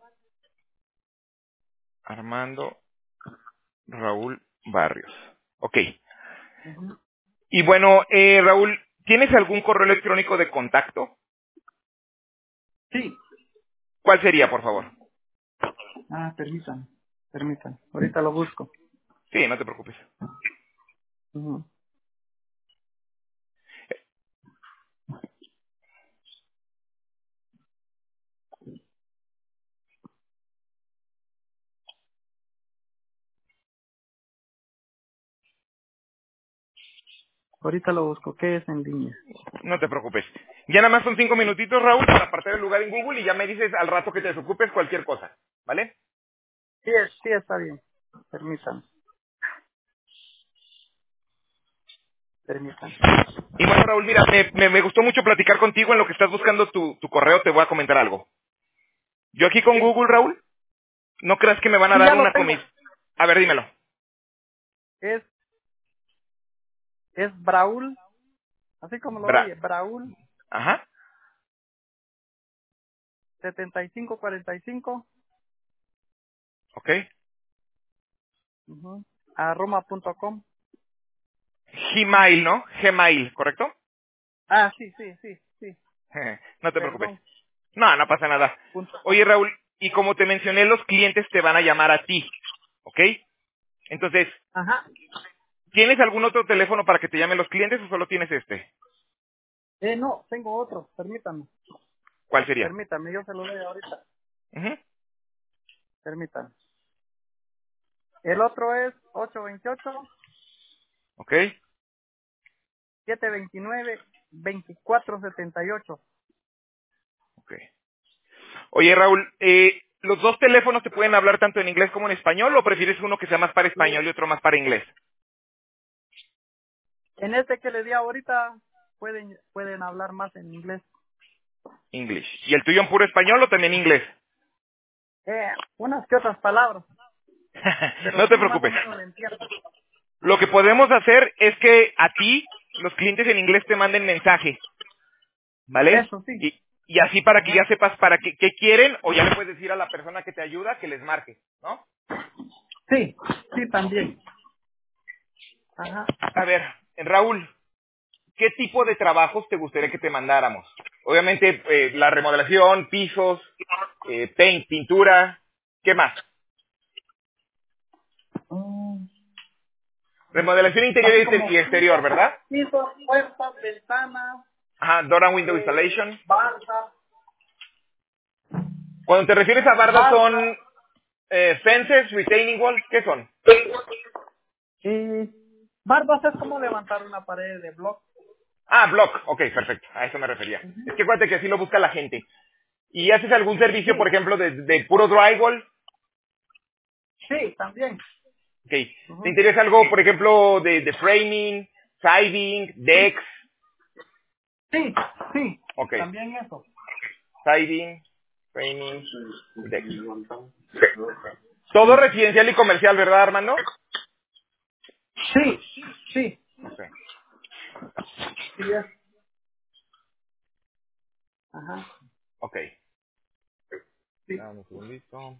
Speaker 2: Armando Raúl Barrios. Ok.
Speaker 3: Ujú.
Speaker 2: Y bueno, eh, Raúl, ¿tienes algún correo electrónico de contacto?
Speaker 3: Sí.
Speaker 2: ¿Cuál sería, por favor?
Speaker 3: Ah, permítanme, permítanme. Ahorita lo busco.
Speaker 2: Sí, no te preocupes.
Speaker 3: Ujú. Ahorita lo busco. ¿Qué es en línea?
Speaker 2: No te preocupes. Ya nada más son cinco minutitos, Raúl, para apartar el lugar en Google y ya me dices al rato que te desocupes cualquier cosa. ¿Vale?
Speaker 3: Sí, es- sí está bien. Permítanme, permítanme.
Speaker 2: Y bueno, Raúl, mira, me, me- me gustó mucho platicar contigo en lo que estás buscando tu, tu correo. Te voy a comentar algo. Yo aquí con
Speaker 3: Sí,
Speaker 2: Google, Raúl, no creas que me van a
Speaker 3: sí,
Speaker 2: dar
Speaker 3: ya lo
Speaker 2: una
Speaker 3: tengo.
Speaker 2: comisión. A ver, dímelo.
Speaker 3: Es, es Braul, así como lo
Speaker 2: Bra.
Speaker 3: oye, Braul
Speaker 2: Ajá.
Speaker 3: setenta y cinco cuarenta y cinco
Speaker 2: Ok.
Speaker 3: ujú, a roma punto com.
Speaker 2: Gmail, ¿no? Gmail, ¿correcto?
Speaker 3: Ah, sí, sí, sí, sí.
Speaker 2: No te preocupes.
Speaker 3: Perdón.
Speaker 2: No, no pasa nada.
Speaker 3: Punto com.
Speaker 2: Oye, Raúl, y como te mencioné, los clientes te van a llamar a ti. ¿Ok? Entonces,
Speaker 3: Ajá.
Speaker 2: ¿tienes algún otro teléfono para que te llamen los clientes o solo tienes este?
Speaker 3: Eh, no, tengo otro. Permítame,
Speaker 2: ¿Cuál sería?
Speaker 3: permítame, yo se lo doy ahorita.
Speaker 2: Ujú.
Speaker 3: Permítame. El otro es ocho dos ocho,
Speaker 2: Ok.
Speaker 3: siete dos nueve, dos cuatro siete ocho.
Speaker 2: Ok. Oye, Raúl, eh, ¿los dos teléfonos te pueden hablar tanto en inglés como en español o prefieres uno que sea más para español y otro más para inglés?
Speaker 3: En este que le di ahorita pueden pueden hablar más en inglés.
Speaker 2: English. ¿Y el tuyo en puro español o también inglés?
Speaker 3: Eh, unas que otras palabras, pero
Speaker 2: No
Speaker 3: sí
Speaker 2: te
Speaker 3: más o
Speaker 2: preocupes.
Speaker 3: menos le entiendo.
Speaker 2: Lo que podemos hacer es que a ti, los clientes en inglés te manden mensaje, ¿vale?
Speaker 3: Eso sí.
Speaker 2: Y, y así para que ya
Speaker 3: Ajá.
Speaker 2: sepas para qué, qué quieren o ya le puedes decir a la persona que te ayuda que les marque, ¿no?
Speaker 3: Sí, sí también. Ajá.
Speaker 2: A ver, Raúl, ¿qué tipo de trabajos te gustaría que te mandáramos? Obviamente, eh, la remodelación, pisos, eh, paint, pintura, ¿qué más?
Speaker 3: Mm,
Speaker 2: Remodelación interior y
Speaker 3: así
Speaker 2: exter-
Speaker 3: como
Speaker 2: y exterior,
Speaker 3: pisos,
Speaker 2: ¿verdad?
Speaker 3: pisos, puertas, ventanas,
Speaker 2: Ajá, door and window
Speaker 3: eh,
Speaker 2: installation.
Speaker 3: bardas,
Speaker 2: Cuando te refieres a bardas
Speaker 3: bardas.
Speaker 2: son eh, fences, retaining walls, ¿qué son?
Speaker 3: Eh, bardas es como levantar una pared de block.
Speaker 2: Ah, block, ok, perfecto, a eso me refería. Es que acuérdate que así lo busca la gente. ¿Y haces algún servicio, por
Speaker 3: Sí,
Speaker 2: ejemplo, de, de puro drywall?
Speaker 3: sí, también.
Speaker 2: Ok. ¿Te
Speaker 3: Ujú.
Speaker 2: interesa algo, por ejemplo, de, de framing, siding, decks?
Speaker 3: Sí, sí,
Speaker 2: Ok.
Speaker 3: también eso.
Speaker 2: Siding, framing, decks. Todo residencial y comercial, ¿verdad, Armando?
Speaker 3: Sí, sí,
Speaker 2: Ok.
Speaker 3: sí es. Ajá,
Speaker 2: Ok.
Speaker 3: sí.
Speaker 2: Dame un segundito.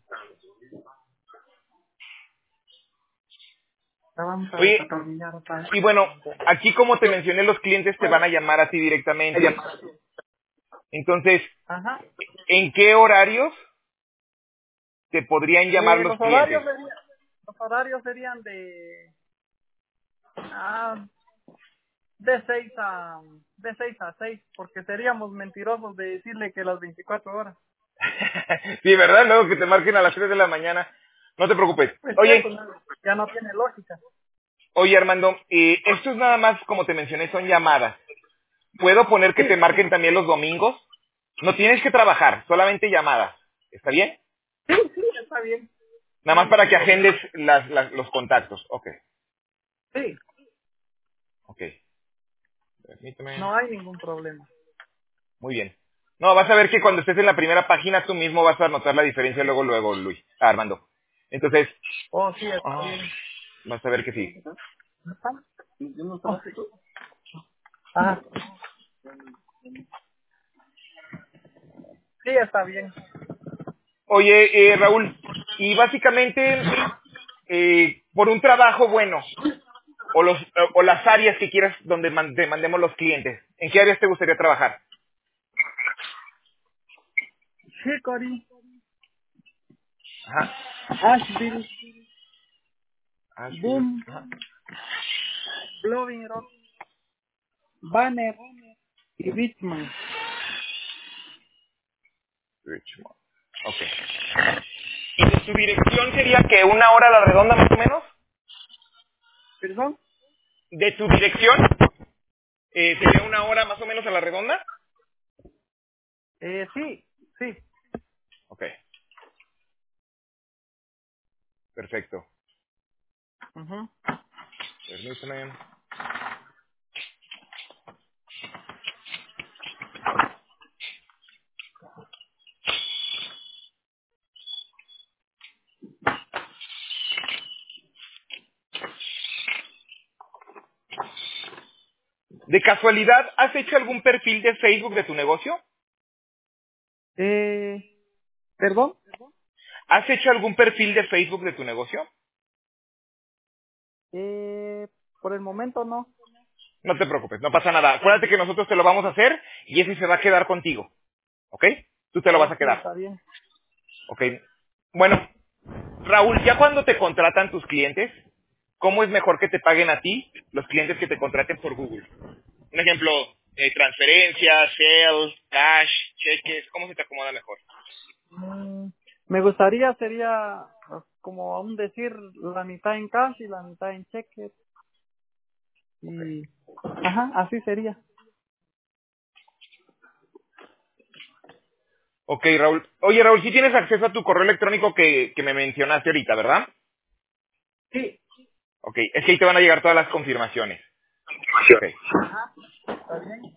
Speaker 3: La vamos a
Speaker 2: Oye,
Speaker 3: desatornillar otra vez.
Speaker 2: y bueno, aquí como te mencioné, los clientes te van a llamar a ti directamente. Entonces,
Speaker 3: Ajá.
Speaker 2: ¿en qué horarios te podrían llamar
Speaker 3: Eh,
Speaker 2: los
Speaker 3: los horarios
Speaker 2: clientes?
Speaker 3: serían, los horarios serían de ah, de seis a de seis a seis, porque seríamos mentirosos de decirle que las veinticuatro horas.
Speaker 2: Sí, ¿verdad? Luego que te marquen a las tres de la mañana. No te preocupes.
Speaker 3: Pues ya,
Speaker 2: Oye,
Speaker 3: pues, ya no tiene lógica.
Speaker 2: oye Armando, eh, esto es nada más, como te mencioné, son llamadas. ¿Puedo poner que te
Speaker 3: Sí,
Speaker 2: marquen también los domingos? No tienes que trabajar, solamente llamadas. ¿Está bien?
Speaker 3: sí, sí, está bien.
Speaker 2: Nada
Speaker 3: No hay
Speaker 2: más para
Speaker 3: ningún
Speaker 2: que agendes
Speaker 3: problema.
Speaker 2: las, las- los contactos. Ok,
Speaker 3: Sí,
Speaker 2: ok. Permíteme.
Speaker 3: no hay ningún problema.
Speaker 2: Muy bien. No, vas a ver que cuando estés en la primera página tú mismo vas a notar la diferencia luego, luego, Luis. Ah, Armando. Entonces,
Speaker 3: Oh, sí, está
Speaker 2: ah,
Speaker 3: bien.
Speaker 2: vas a ver que sí.
Speaker 3: Oh, ajá. Sí, está bien.
Speaker 2: Oye, eh, Raúl, y básicamente, eh, por un trabajo bueno, o los o las áreas que quieras donde man- te mandemos los clientes, ¿en qué áreas te gustaría trabajar?
Speaker 3: Hickory,
Speaker 2: Ajá.
Speaker 3: Asheville,
Speaker 2: Asheville.
Speaker 3: Boom,
Speaker 2: Ajá.
Speaker 3: Blowing Rock, Banner y Richmond.
Speaker 2: Richmond. Ok. ¿Y de tu dirección sería que una hora a la redonda más o menos?
Speaker 3: ¿Perdón?
Speaker 2: ¿De tu dirección? Eh, ¿Sería una hora más o menos a la redonda?
Speaker 3: Eh, sí, sí.
Speaker 2: Ok, perfecto.
Speaker 3: Ujú.
Speaker 2: Permíteme. ¿De casualidad has hecho algún perfil de Facebook de tu negocio?
Speaker 3: Eh, ¿Perdón?
Speaker 2: ¿Has hecho algún perfil de Facebook de tu negocio?
Speaker 3: Eh, por el momento no.
Speaker 2: No te preocupes, no pasa nada. Acuérdate que nosotros te lo vamos a hacer y ese se va a quedar contigo. ¿Ok? Tú te lo vas
Speaker 3: Oh,
Speaker 2: a
Speaker 3: sí,
Speaker 2: quedar.
Speaker 3: está bien.
Speaker 2: ¿Ok? Bueno, Raúl, ya cuando te contratan tus clientes, ¿cómo es mejor que te paguen a ti los clientes que te contraten por Google? Un ejemplo, eh, transferencias, sales, cash, cheques, ¿cómo se te acomoda mejor?
Speaker 3: Mm, me gustaría, sería pues, como aún decir, la mitad en cash y la mitad en cheque.
Speaker 2: Ok.
Speaker 3: Y, ajá, así sería.
Speaker 2: Ok, Raúl. Oye, Raúl, sí tienes acceso a tu correo electrónico que, que me mencionaste ahorita, ¿verdad?
Speaker 3: Sí.
Speaker 2: Ok, es que ahí te van a llegar todas las confirmaciones. Ok.
Speaker 3: ¿Está bien?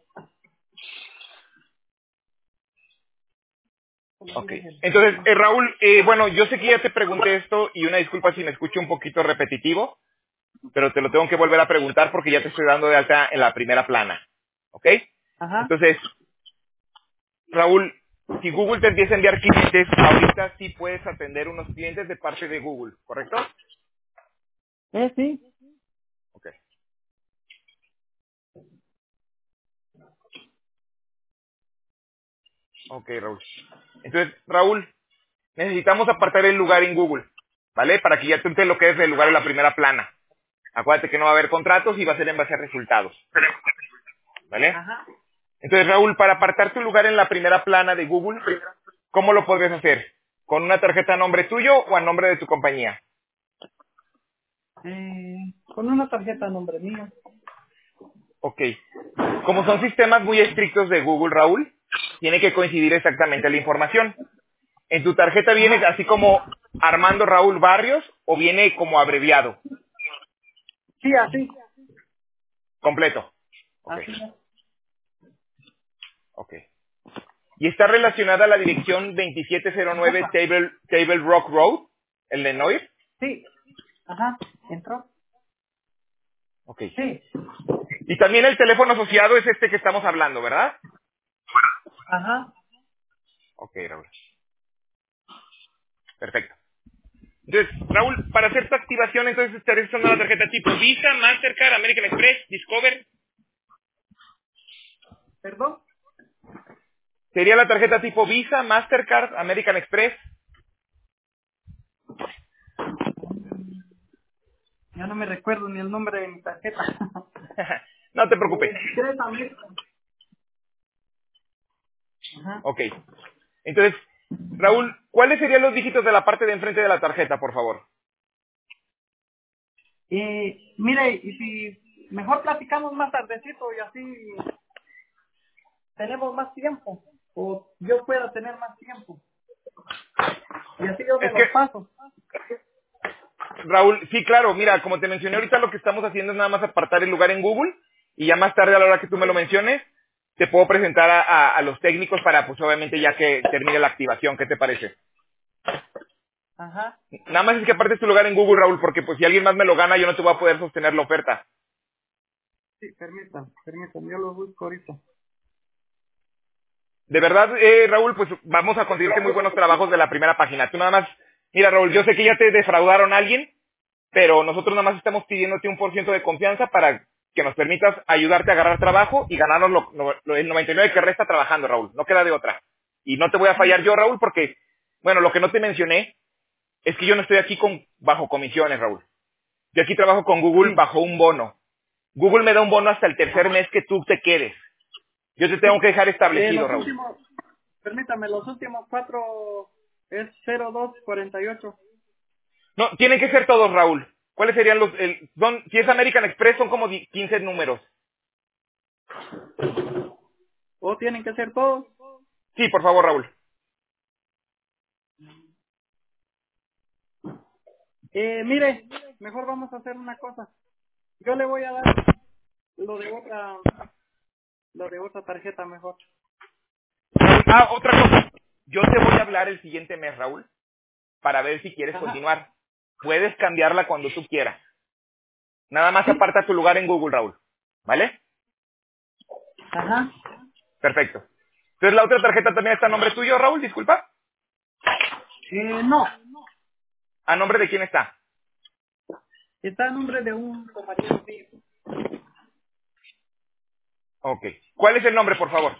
Speaker 2: Ok. Entonces, eh, Raúl, eh, bueno, yo sé que ya te pregunté esto y una disculpa si me escucho un poquito repetitivo, pero te lo tengo que volver a preguntar porque ya te estoy dando de alta en la primera plana. ¿Ok?
Speaker 3: Ajá.
Speaker 2: Entonces, Raúl, si Google te empieza a enviar clientes, ahorita sí puedes atender unos clientes de parte de Google, ¿correcto?
Speaker 3: Eh, sí.
Speaker 2: Ok. Ok, Raúl. Entonces, Raúl, necesitamos apartar el lugar en Google, ¿vale? Para que ya tú te lo quedes el lugar en la primera plana. Acuérdate que no va a haber contratos y va a ser en base a resultados, ¿vale?
Speaker 3: Ajá.
Speaker 2: Entonces, Raúl, para apartar tu lugar en la primera plana de Google, ¿cómo lo podrías hacer? ¿Con una tarjeta a nombre tuyo o a nombre de tu compañía?
Speaker 3: Eh, con una tarjeta a nombre mío.
Speaker 2: Ok. Como son sistemas muy estrictos de Google, Raúl, tiene que coincidir exactamente la información. En tu tarjeta viene
Speaker 3: Ajá.
Speaker 2: así como Armando Raúl Barrios o viene como abreviado,
Speaker 3: Sí, así.
Speaker 2: completo. Ok,
Speaker 3: Así es.
Speaker 2: ok. Y está relacionada a la dirección veintisiete cero nueve
Speaker 3: Tarjeta.
Speaker 2: Table, Table Rock Road, el de Noir.
Speaker 3: Sí. Ajá. ¿Entró?
Speaker 2: Ok.
Speaker 3: Sí.
Speaker 2: Y también el teléfono asociado es este que estamos hablando, ¿verdad?
Speaker 3: Ajá.
Speaker 2: Ok, Raúl. Perfecto. Entonces, Raúl, para hacer tu activación, entonces estarías usando la tarjeta tipo Visa, Mastercard, American Express, Discover.
Speaker 3: ¿Perdón?
Speaker 2: Sería la tarjeta tipo Visa, Mastercard, American Express.
Speaker 3: Ya no me recuerdo ni el nombre de mi tarjeta.
Speaker 2: No te
Speaker 3: Eh,
Speaker 2: preocupes.
Speaker 3: Discretamente. Ajá.
Speaker 2: Ok. Entonces, Raúl, ¿cuáles serían los dígitos de la parte de enfrente de la tarjeta, por favor?
Speaker 3: Eh, mire, y si mejor platicamos más tardecito y así tenemos más tiempo, o yo pueda tener más tiempo, y así yo se
Speaker 2: Es que,
Speaker 3: los paso.
Speaker 2: Raúl, sí, claro, mira, como te mencioné ahorita, lo que estamos haciendo es nada más apartar el lugar en Google y ya más tarde, a la hora que tú me lo menciones, te puedo presentar a, a, a los técnicos para, pues obviamente, ya que termine la activación. ¿Qué te parece?
Speaker 3: Ajá.
Speaker 2: Nada más es que apartes tu lugar en Google, Raúl, porque pues si alguien más me lo gana, yo no te voy a poder sostener la oferta.
Speaker 3: Sí, permítanme, permítanme, yo lo busco ahorita.
Speaker 2: De verdad, eh, Raúl, pues vamos a conseguirte muy buenos trabajos de la primera página. Tú nada más, mira, Raúl, yo sé que ya te defraudaron a alguien, pero nosotros nada más estamos pidiéndote un por ciento de confianza para que nos permitas ayudarte a agarrar trabajo y ganarnos lo, lo- lo- el noventa y nueve que resta trabajando, Raúl. No queda de otra. Y no te voy a fallar yo, Raúl, porque, bueno, lo que no te mencioné es que yo no estoy aquí con bajo comisiones, Raúl. Yo aquí trabajo con Google
Speaker 3: Sí,
Speaker 2: bajo un bono. Google me da un bono hasta el tercer mes que tú te quedes. Yo te tengo
Speaker 3: sí.
Speaker 2: que dejar
Speaker 3: Eh,
Speaker 2: establecido,
Speaker 3: los
Speaker 2: Raúl.
Speaker 3: últimos, permítame, los últimos cuatro es cero dos cuarenta y ocho.
Speaker 2: No, tienen que ser todos, Raúl. ¿Cuáles serían los...? El, son, si es American Express, son como di- quince números.
Speaker 3: ¿O tienen que ser todos?
Speaker 2: Sí, por favor, Raúl.
Speaker 3: Eh, mire, mejor vamos a hacer una cosa. Yo le voy a dar lo de otra, lo de otra tarjeta mejor.
Speaker 2: Raúl, ah, otra cosa. Yo te voy a hablar el siguiente mes, Raúl, para ver si quieres
Speaker 3: Ajá.
Speaker 2: continuar. Puedes cambiarla cuando tú quieras. Nada más
Speaker 3: Sí.
Speaker 2: aparta tu lugar en Google, Raúl. ¿Vale?
Speaker 3: Ajá.
Speaker 2: Perfecto. Entonces, ¿la otra tarjeta también está a nombre tuyo, Raúl? Disculpa.
Speaker 3: Eh, no,
Speaker 2: ¿A nombre de quién está?
Speaker 3: está a nombre de un compañero mío.
Speaker 2: Ok. ¿Cuál es el nombre, por favor?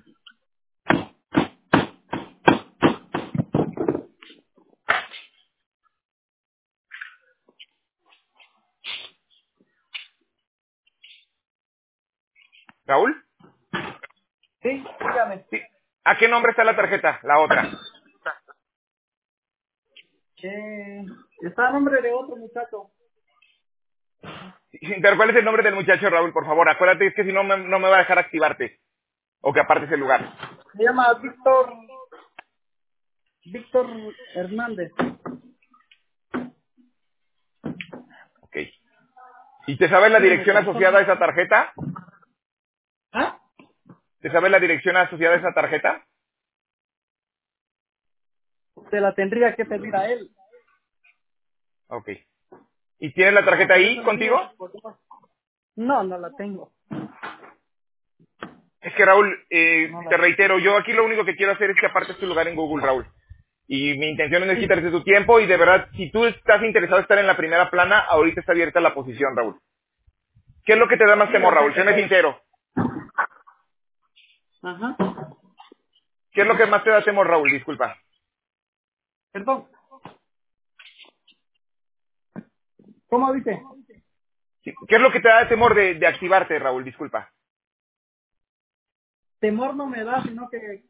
Speaker 2: ¿Raúl?
Speaker 3: Sí, dígame.
Speaker 2: Sí. ¿A qué nombre está la tarjeta? La otra.
Speaker 3: Eh, está a nombre de otro muchacho.
Speaker 2: Sí, pero ¿cuál es el nombre del muchacho, Raúl, por favor? Acuérdate, es que si no me, no me va a dejar activarte. O que apartes el lugar.
Speaker 3: Se llama Víctor, Víctor Hernández.
Speaker 2: Ok. ¿Y te sabes la
Speaker 3: Sí, me
Speaker 2: dirección
Speaker 3: contó.
Speaker 2: asociada a esa tarjeta?
Speaker 3: ¿Ah?
Speaker 2: ¿Te sabes la dirección asociada a esa tarjeta?
Speaker 3: Se la tendría que pedir a él.
Speaker 2: Ok. ¿Y tienes la tarjeta
Speaker 3: Por
Speaker 2: ahí
Speaker 3: eso le digo
Speaker 2: contigo?
Speaker 3: que por favor. No, no la tengo.
Speaker 2: Es que, Raúl, eh,
Speaker 3: No la
Speaker 2: te reitero, yo aquí lo único que quiero hacer es que apartes tu lugar en Google, Raúl. Y mi intención no es
Speaker 3: Sí.
Speaker 2: quitarte tu tiempo y de verdad, si tú estás interesado en estar en la primera plana, ahorita está abierta la posición, Raúl. ¿Qué es lo que te da más
Speaker 3: Sí,
Speaker 2: temor,
Speaker 3: yo sé
Speaker 2: Raúl?
Speaker 3: que
Speaker 2: Séme
Speaker 3: soy.
Speaker 2: sincero.
Speaker 3: Ajá.
Speaker 2: ¿Qué es lo que más te da temor, Raúl? Disculpa.
Speaker 3: Perdón. ¿Cómo dice?
Speaker 2: Sí, ¿qué es lo que te da temor de, de activarte, Raúl? Disculpa.
Speaker 3: Temor no me da, sino que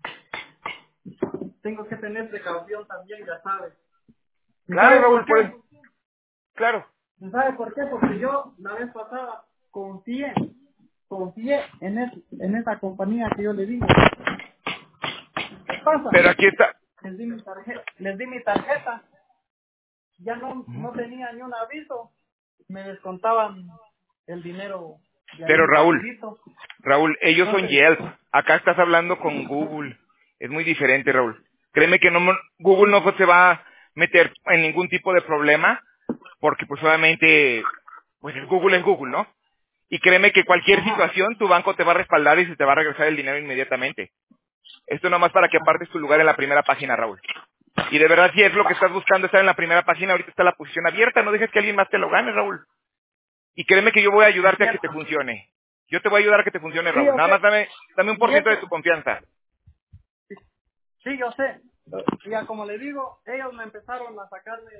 Speaker 3: tengo que tener precaución también, ya sabes. ¿Y
Speaker 2: Claro,
Speaker 3: sabe por
Speaker 2: Raúl,
Speaker 3: qué?
Speaker 2: pues, claro.
Speaker 3: ¿Y sabe por qué? Porque yo la vez pasada confié, confié en, es, en esa compañía que yo le digo. ¿Qué pasa?
Speaker 2: Pero aquí está.
Speaker 3: Les di mi tarjeta, les di mi tarjeta, ya no, no tenía ni un aviso, me descontaban el dinero de
Speaker 2: Pero
Speaker 3: ahí
Speaker 2: Raúl,
Speaker 3: rapidito.
Speaker 2: Raúl, ellos son
Speaker 3: Entonces,
Speaker 2: Yelp. Acá estás hablando con Google. Es muy diferente, Raúl. Créeme que no, Google no se va a meter en ningún tipo de problema, porque pues obviamente, pues el Google es Google, ¿no? Y créeme que cualquier
Speaker 3: ajá,
Speaker 2: situación, tu banco te va a respaldar y se te va a regresar el dinero inmediatamente. Esto nomás para que
Speaker 3: ajá.
Speaker 2: apartes tu lugar en la primera página, Raúl. Y de verdad, si es lo que estás buscando estar en la primera página, ahorita está la posición abierta, no dejes que alguien más te lo gane, Raúl. Y créeme que yo voy a
Speaker 3: Es
Speaker 2: ayudarte a que te
Speaker 3: cierto.
Speaker 2: funcione. Yo te voy a ayudar a que te funcione,
Speaker 3: Sí,
Speaker 2: Raúl.
Speaker 3: yo
Speaker 2: Nada más
Speaker 3: sé.
Speaker 2: dame, dame un por
Speaker 3: Y
Speaker 2: ciento de
Speaker 3: eso,
Speaker 2: tu confianza.
Speaker 3: sí, yo sé. Ya como le digo, ellos me empezaron a sacarme,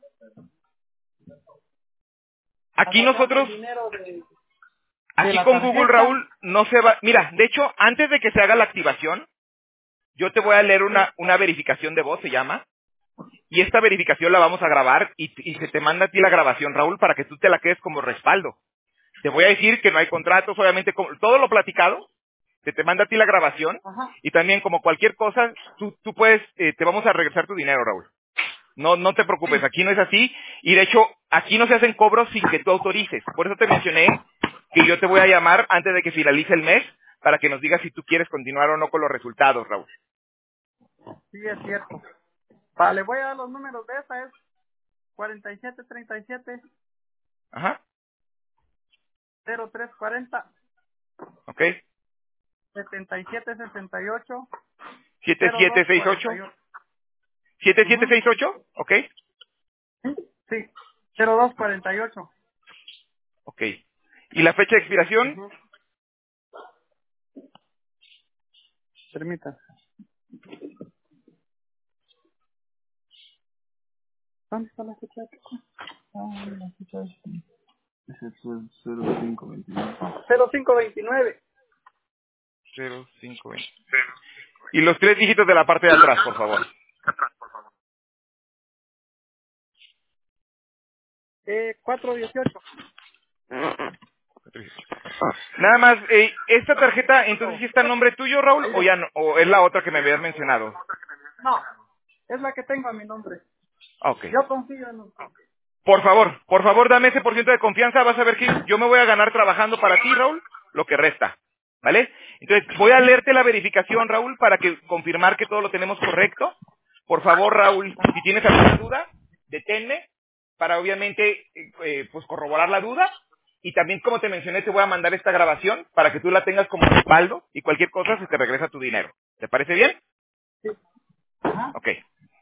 Speaker 3: a
Speaker 2: Aquí
Speaker 3: sacarme el
Speaker 2: nosotros,
Speaker 3: dinero de, de
Speaker 2: aquí
Speaker 3: la
Speaker 2: con Google,
Speaker 3: tarjeta.
Speaker 2: Raúl, no se va... Mira, de hecho, antes de que se haga la activación, yo te voy a leer
Speaker 3: Sí,
Speaker 2: una, una verificación de voz, se llama. Y esta verificación la vamos a grabar y, y se te manda a ti la grabación, Raúl, para que tú te la quedes como respaldo. Te voy a decir que no hay contratos, obviamente, como, todo lo platicado, se te manda a ti la grabación
Speaker 3: ajá.
Speaker 2: y también como cualquier cosa, tú, tú puedes, eh, te vamos a regresar tu dinero, Raúl. No, no te preocupes, aquí no es así y de hecho, aquí no se hacen cobros sin que tú autorices. Por eso te mencioné que yo te voy a llamar antes de que finalice el mes para que nos digas si tú quieres continuar o no con los resultados, Raúl.
Speaker 3: Sí, es cierto. Vale, voy a dar los números de esa, es cuarenta y siete treinta y siete
Speaker 2: Ajá,
Speaker 3: cero tres cuarenta
Speaker 2: ok.
Speaker 3: setenta y siete sesenta y ocho
Speaker 2: siete
Speaker 3: cero
Speaker 2: siete
Speaker 3: dos
Speaker 2: seis ocho.
Speaker 3: cuarenta y ocho.
Speaker 2: siete siete
Speaker 3: Ujú.
Speaker 2: seis ocho, ok.
Speaker 3: Sí, cero dos cuarenta y ocho.
Speaker 2: Ok. ¿Y la fecha de expiración?
Speaker 3: Ujú. Permita. ¿Dónde está la fecha? Ah, la fecha es cero cinco veintinueve. cero cinco veintinueve.
Speaker 2: cero cinco veinte. Y los tres dígitos de la parte de atrás, por favor.
Speaker 3: Eh, cuatro dieciocho.
Speaker 2: Nada más, eh, ¿esta tarjeta entonces sí está en nombre tuyo, Raúl, o ya no, o es la otra que me habías mencionado?
Speaker 3: No, es la que tengo a mi nombre.
Speaker 2: Ah, ok.
Speaker 3: Yo confío en usted.
Speaker 2: Por favor, por favor, dame ese por ciento de confianza, vas a ver que yo me voy a ganar trabajando para ti, Raúl, lo que resta, ¿vale? Entonces, voy a leerte la verificación, Raúl, para que confirmar que todo lo tenemos correcto. Por favor, Raúl, si tienes alguna duda, deténme para obviamente, eh, eh, pues corroborar la duda. Y también, como te mencioné, te voy a mandar esta grabación para que tú la tengas como respaldo y cualquier cosa se te regresa tu dinero. ¿Te parece bien?
Speaker 3: Ajá.
Speaker 2: Ok.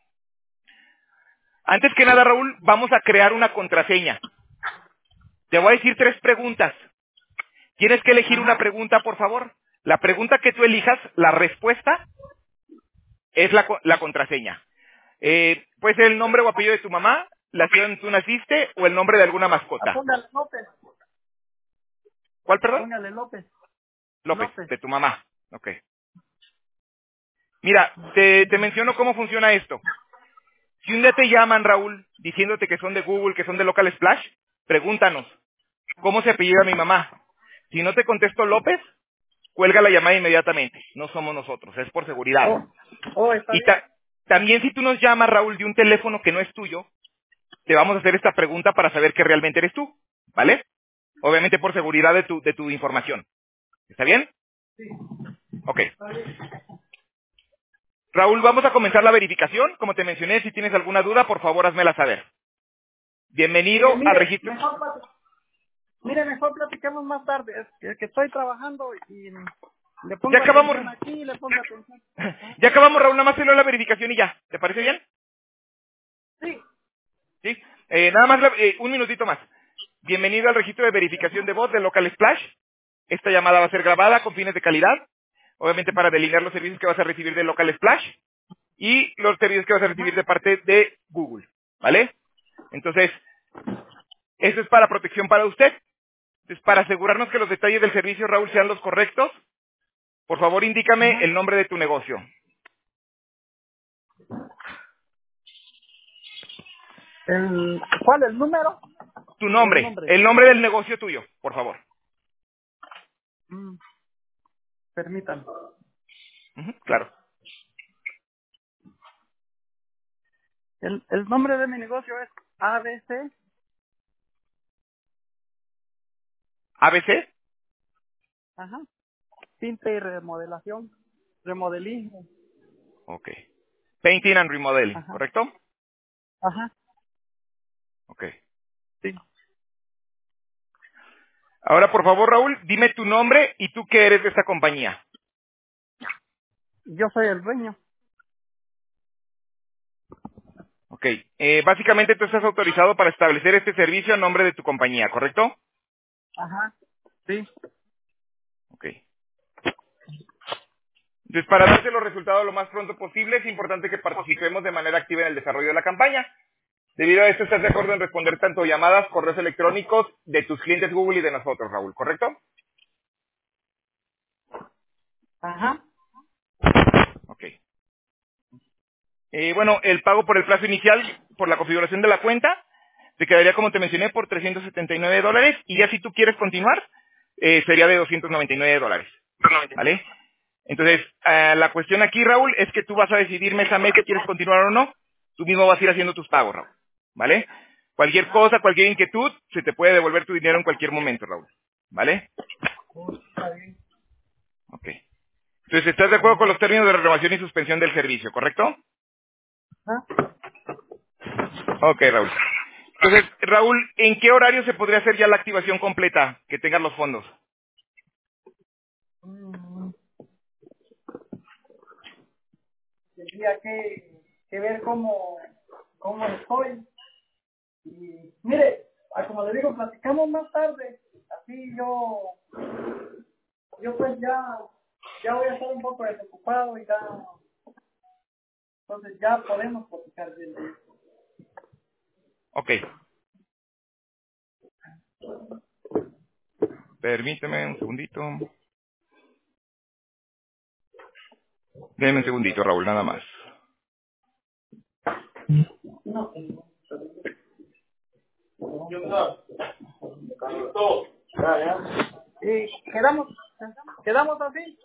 Speaker 2: Antes que nada, Raúl, vamos a crear una contraseña. Te voy a decir tres preguntas. Tienes que elegir una
Speaker 3: Ajá.
Speaker 2: pregunta, por favor. La pregunta que tú elijas, la respuesta es la, co- la contraseña. Eh, puede ser el nombre o apellido de tu mamá, la ciudad donde tú naciste o el nombre de alguna
Speaker 3: Ah,
Speaker 2: mascota.
Speaker 3: póngale López.
Speaker 2: ¿Cuál, perdón?
Speaker 3: Póngale López.
Speaker 2: López,
Speaker 3: López.
Speaker 2: de tu mamá. Ok. Mira, te, te menciono cómo funciona esto. Si un día te llaman, Raúl, diciéndote que son de Google, que son de Local Splash, pregúntanos, ¿cómo se apellida mi mamá? Si no te contesto López, cuelga la llamada inmediatamente. No somos nosotros, es por seguridad.
Speaker 3: Oh, oh, está
Speaker 2: Y
Speaker 3: bien.
Speaker 2: ta- también si tú nos llamas, Raúl, de un teléfono que no es tuyo, te vamos a hacer esta pregunta para saber que realmente eres tú, ¿vale? Obviamente por seguridad de tu, de tu información. ¿Está bien? Ok. Raúl, vamos a comenzar la verificación. Como te mencioné, si tienes alguna duda, por favor, házmela saber.
Speaker 3: Eh,
Speaker 2: Bienvenido al
Speaker 3: mire,
Speaker 2: registro.
Speaker 3: mejor, plati- mire, mejor platiquemos más tarde. Es que, que estoy trabajando y le
Speaker 2: Ya
Speaker 3: pongo
Speaker 2: acabamos.
Speaker 3: atención aquí, le pongo atención. Ah,
Speaker 2: Ya acabamos, Raúl, nada más hacerlo la verificación y ya. ¿Te parece bien?
Speaker 3: sí.
Speaker 2: Sí. Eh, nada más, la- eh, un minutito más. Bienvenido al registro de verificación de voz de Local Splash. Esta llamada va a ser grabada con fines de calidad, obviamente para delinear los servicios que vas a recibir de Local Splash y los servicios que vas a recibir
Speaker 3: Ajá.
Speaker 2: de parte de Google, ¿vale? Entonces, eso es para protección para usted. Entonces, para asegurarnos que los detalles del servicio, Raúl, sean los correctos, por favor, indícame
Speaker 3: Ajá.
Speaker 2: el nombre de tu negocio.
Speaker 3: El, ¿Cuál? ¿El número?
Speaker 2: Tu
Speaker 3: ¿O el
Speaker 2: nombre,
Speaker 3: nombre?
Speaker 2: el nombre del negocio tuyo, por favor.
Speaker 3: Mm, permítanme.
Speaker 2: Ujú, claro.
Speaker 3: El, el nombre de mi negocio es A B C.
Speaker 2: A B C.
Speaker 3: Ajá. Pinta y remodelación. Remodelismo.
Speaker 2: Ok. Painting and Remodeling,
Speaker 3: Ajá.
Speaker 2: ¿correcto?
Speaker 3: Ajá.
Speaker 2: Ok.
Speaker 3: Sí.
Speaker 2: Ahora, por favor, Raúl, dime tu nombre y tú qué eres de esta compañía.
Speaker 3: Yo soy el dueño.
Speaker 2: Ok. Eh, básicamente tú estás autorizado para establecer este servicio a nombre de tu compañía, ¿correcto?
Speaker 3: Ajá. Sí.
Speaker 2: Ok. Entonces, para darte los resultados lo más pronto posible, es importante que participemos de manera activa en el desarrollo de la campaña. Debido a esto, estás de acuerdo en responder tanto llamadas, correos electrónicos de tus clientes Google y de nosotros, Raúl, ¿correcto?
Speaker 3: Ajá.
Speaker 2: Ok. Eh, bueno, el pago por el plazo inicial, por la configuración de la cuenta, te quedaría, como te mencioné, por trescientos setenta y nueve dólares. Y ya si tú quieres continuar, eh, sería de doscientos noventa y nueve dólares. ¿Vale? Entonces, eh, la cuestión aquí, Raúl, es que tú vas a decidir mes a mes si quieres continuar o no. Tú mismo vas a ir haciendo tus pagos, Raúl. ¿Vale? Cualquier cosa, cualquier inquietud, se te puede devolver tu dinero en cualquier momento, Raúl. ¿Vale?
Speaker 3: Oh, está bien.
Speaker 2: Ok. Entonces, ¿estás de acuerdo con los términos de renovación y suspensión del servicio, correcto?
Speaker 3: ¿Ah?
Speaker 2: Ok, Raúl. Entonces, Raúl, ¿en qué horario se podría hacer ya la activación completa, que tengas los fondos?
Speaker 3: Mm, tendría que, que ver cómo, cómo estoy. Y mire, ah, como le digo, platicamos más tarde. Así yo, yo pues ya, ya voy a estar un poco desocupado y ya, entonces ya podemos platicar bien de eso.
Speaker 2: Ok. Permíteme un segundito. Déjeme un segundito, Raúl, nada más.
Speaker 3: No, y quedamos, quedamos así.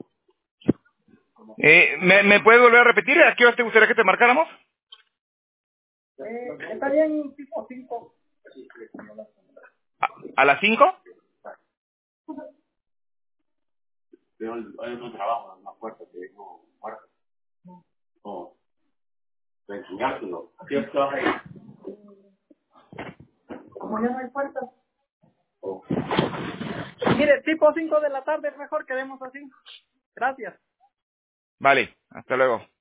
Speaker 2: Eh, ¿me, ¿Me puedes volver a repetir? ¿A qué hora te gustaría que te marcáramos?
Speaker 3: Eh, está bien, tipo cinco.
Speaker 2: ¿A, a las cinco?
Speaker 3: Como ya no hay puertas. Mire, tipo cinco de la tarde es mejor, quedemos así. Gracias.
Speaker 2: Vale, hasta luego.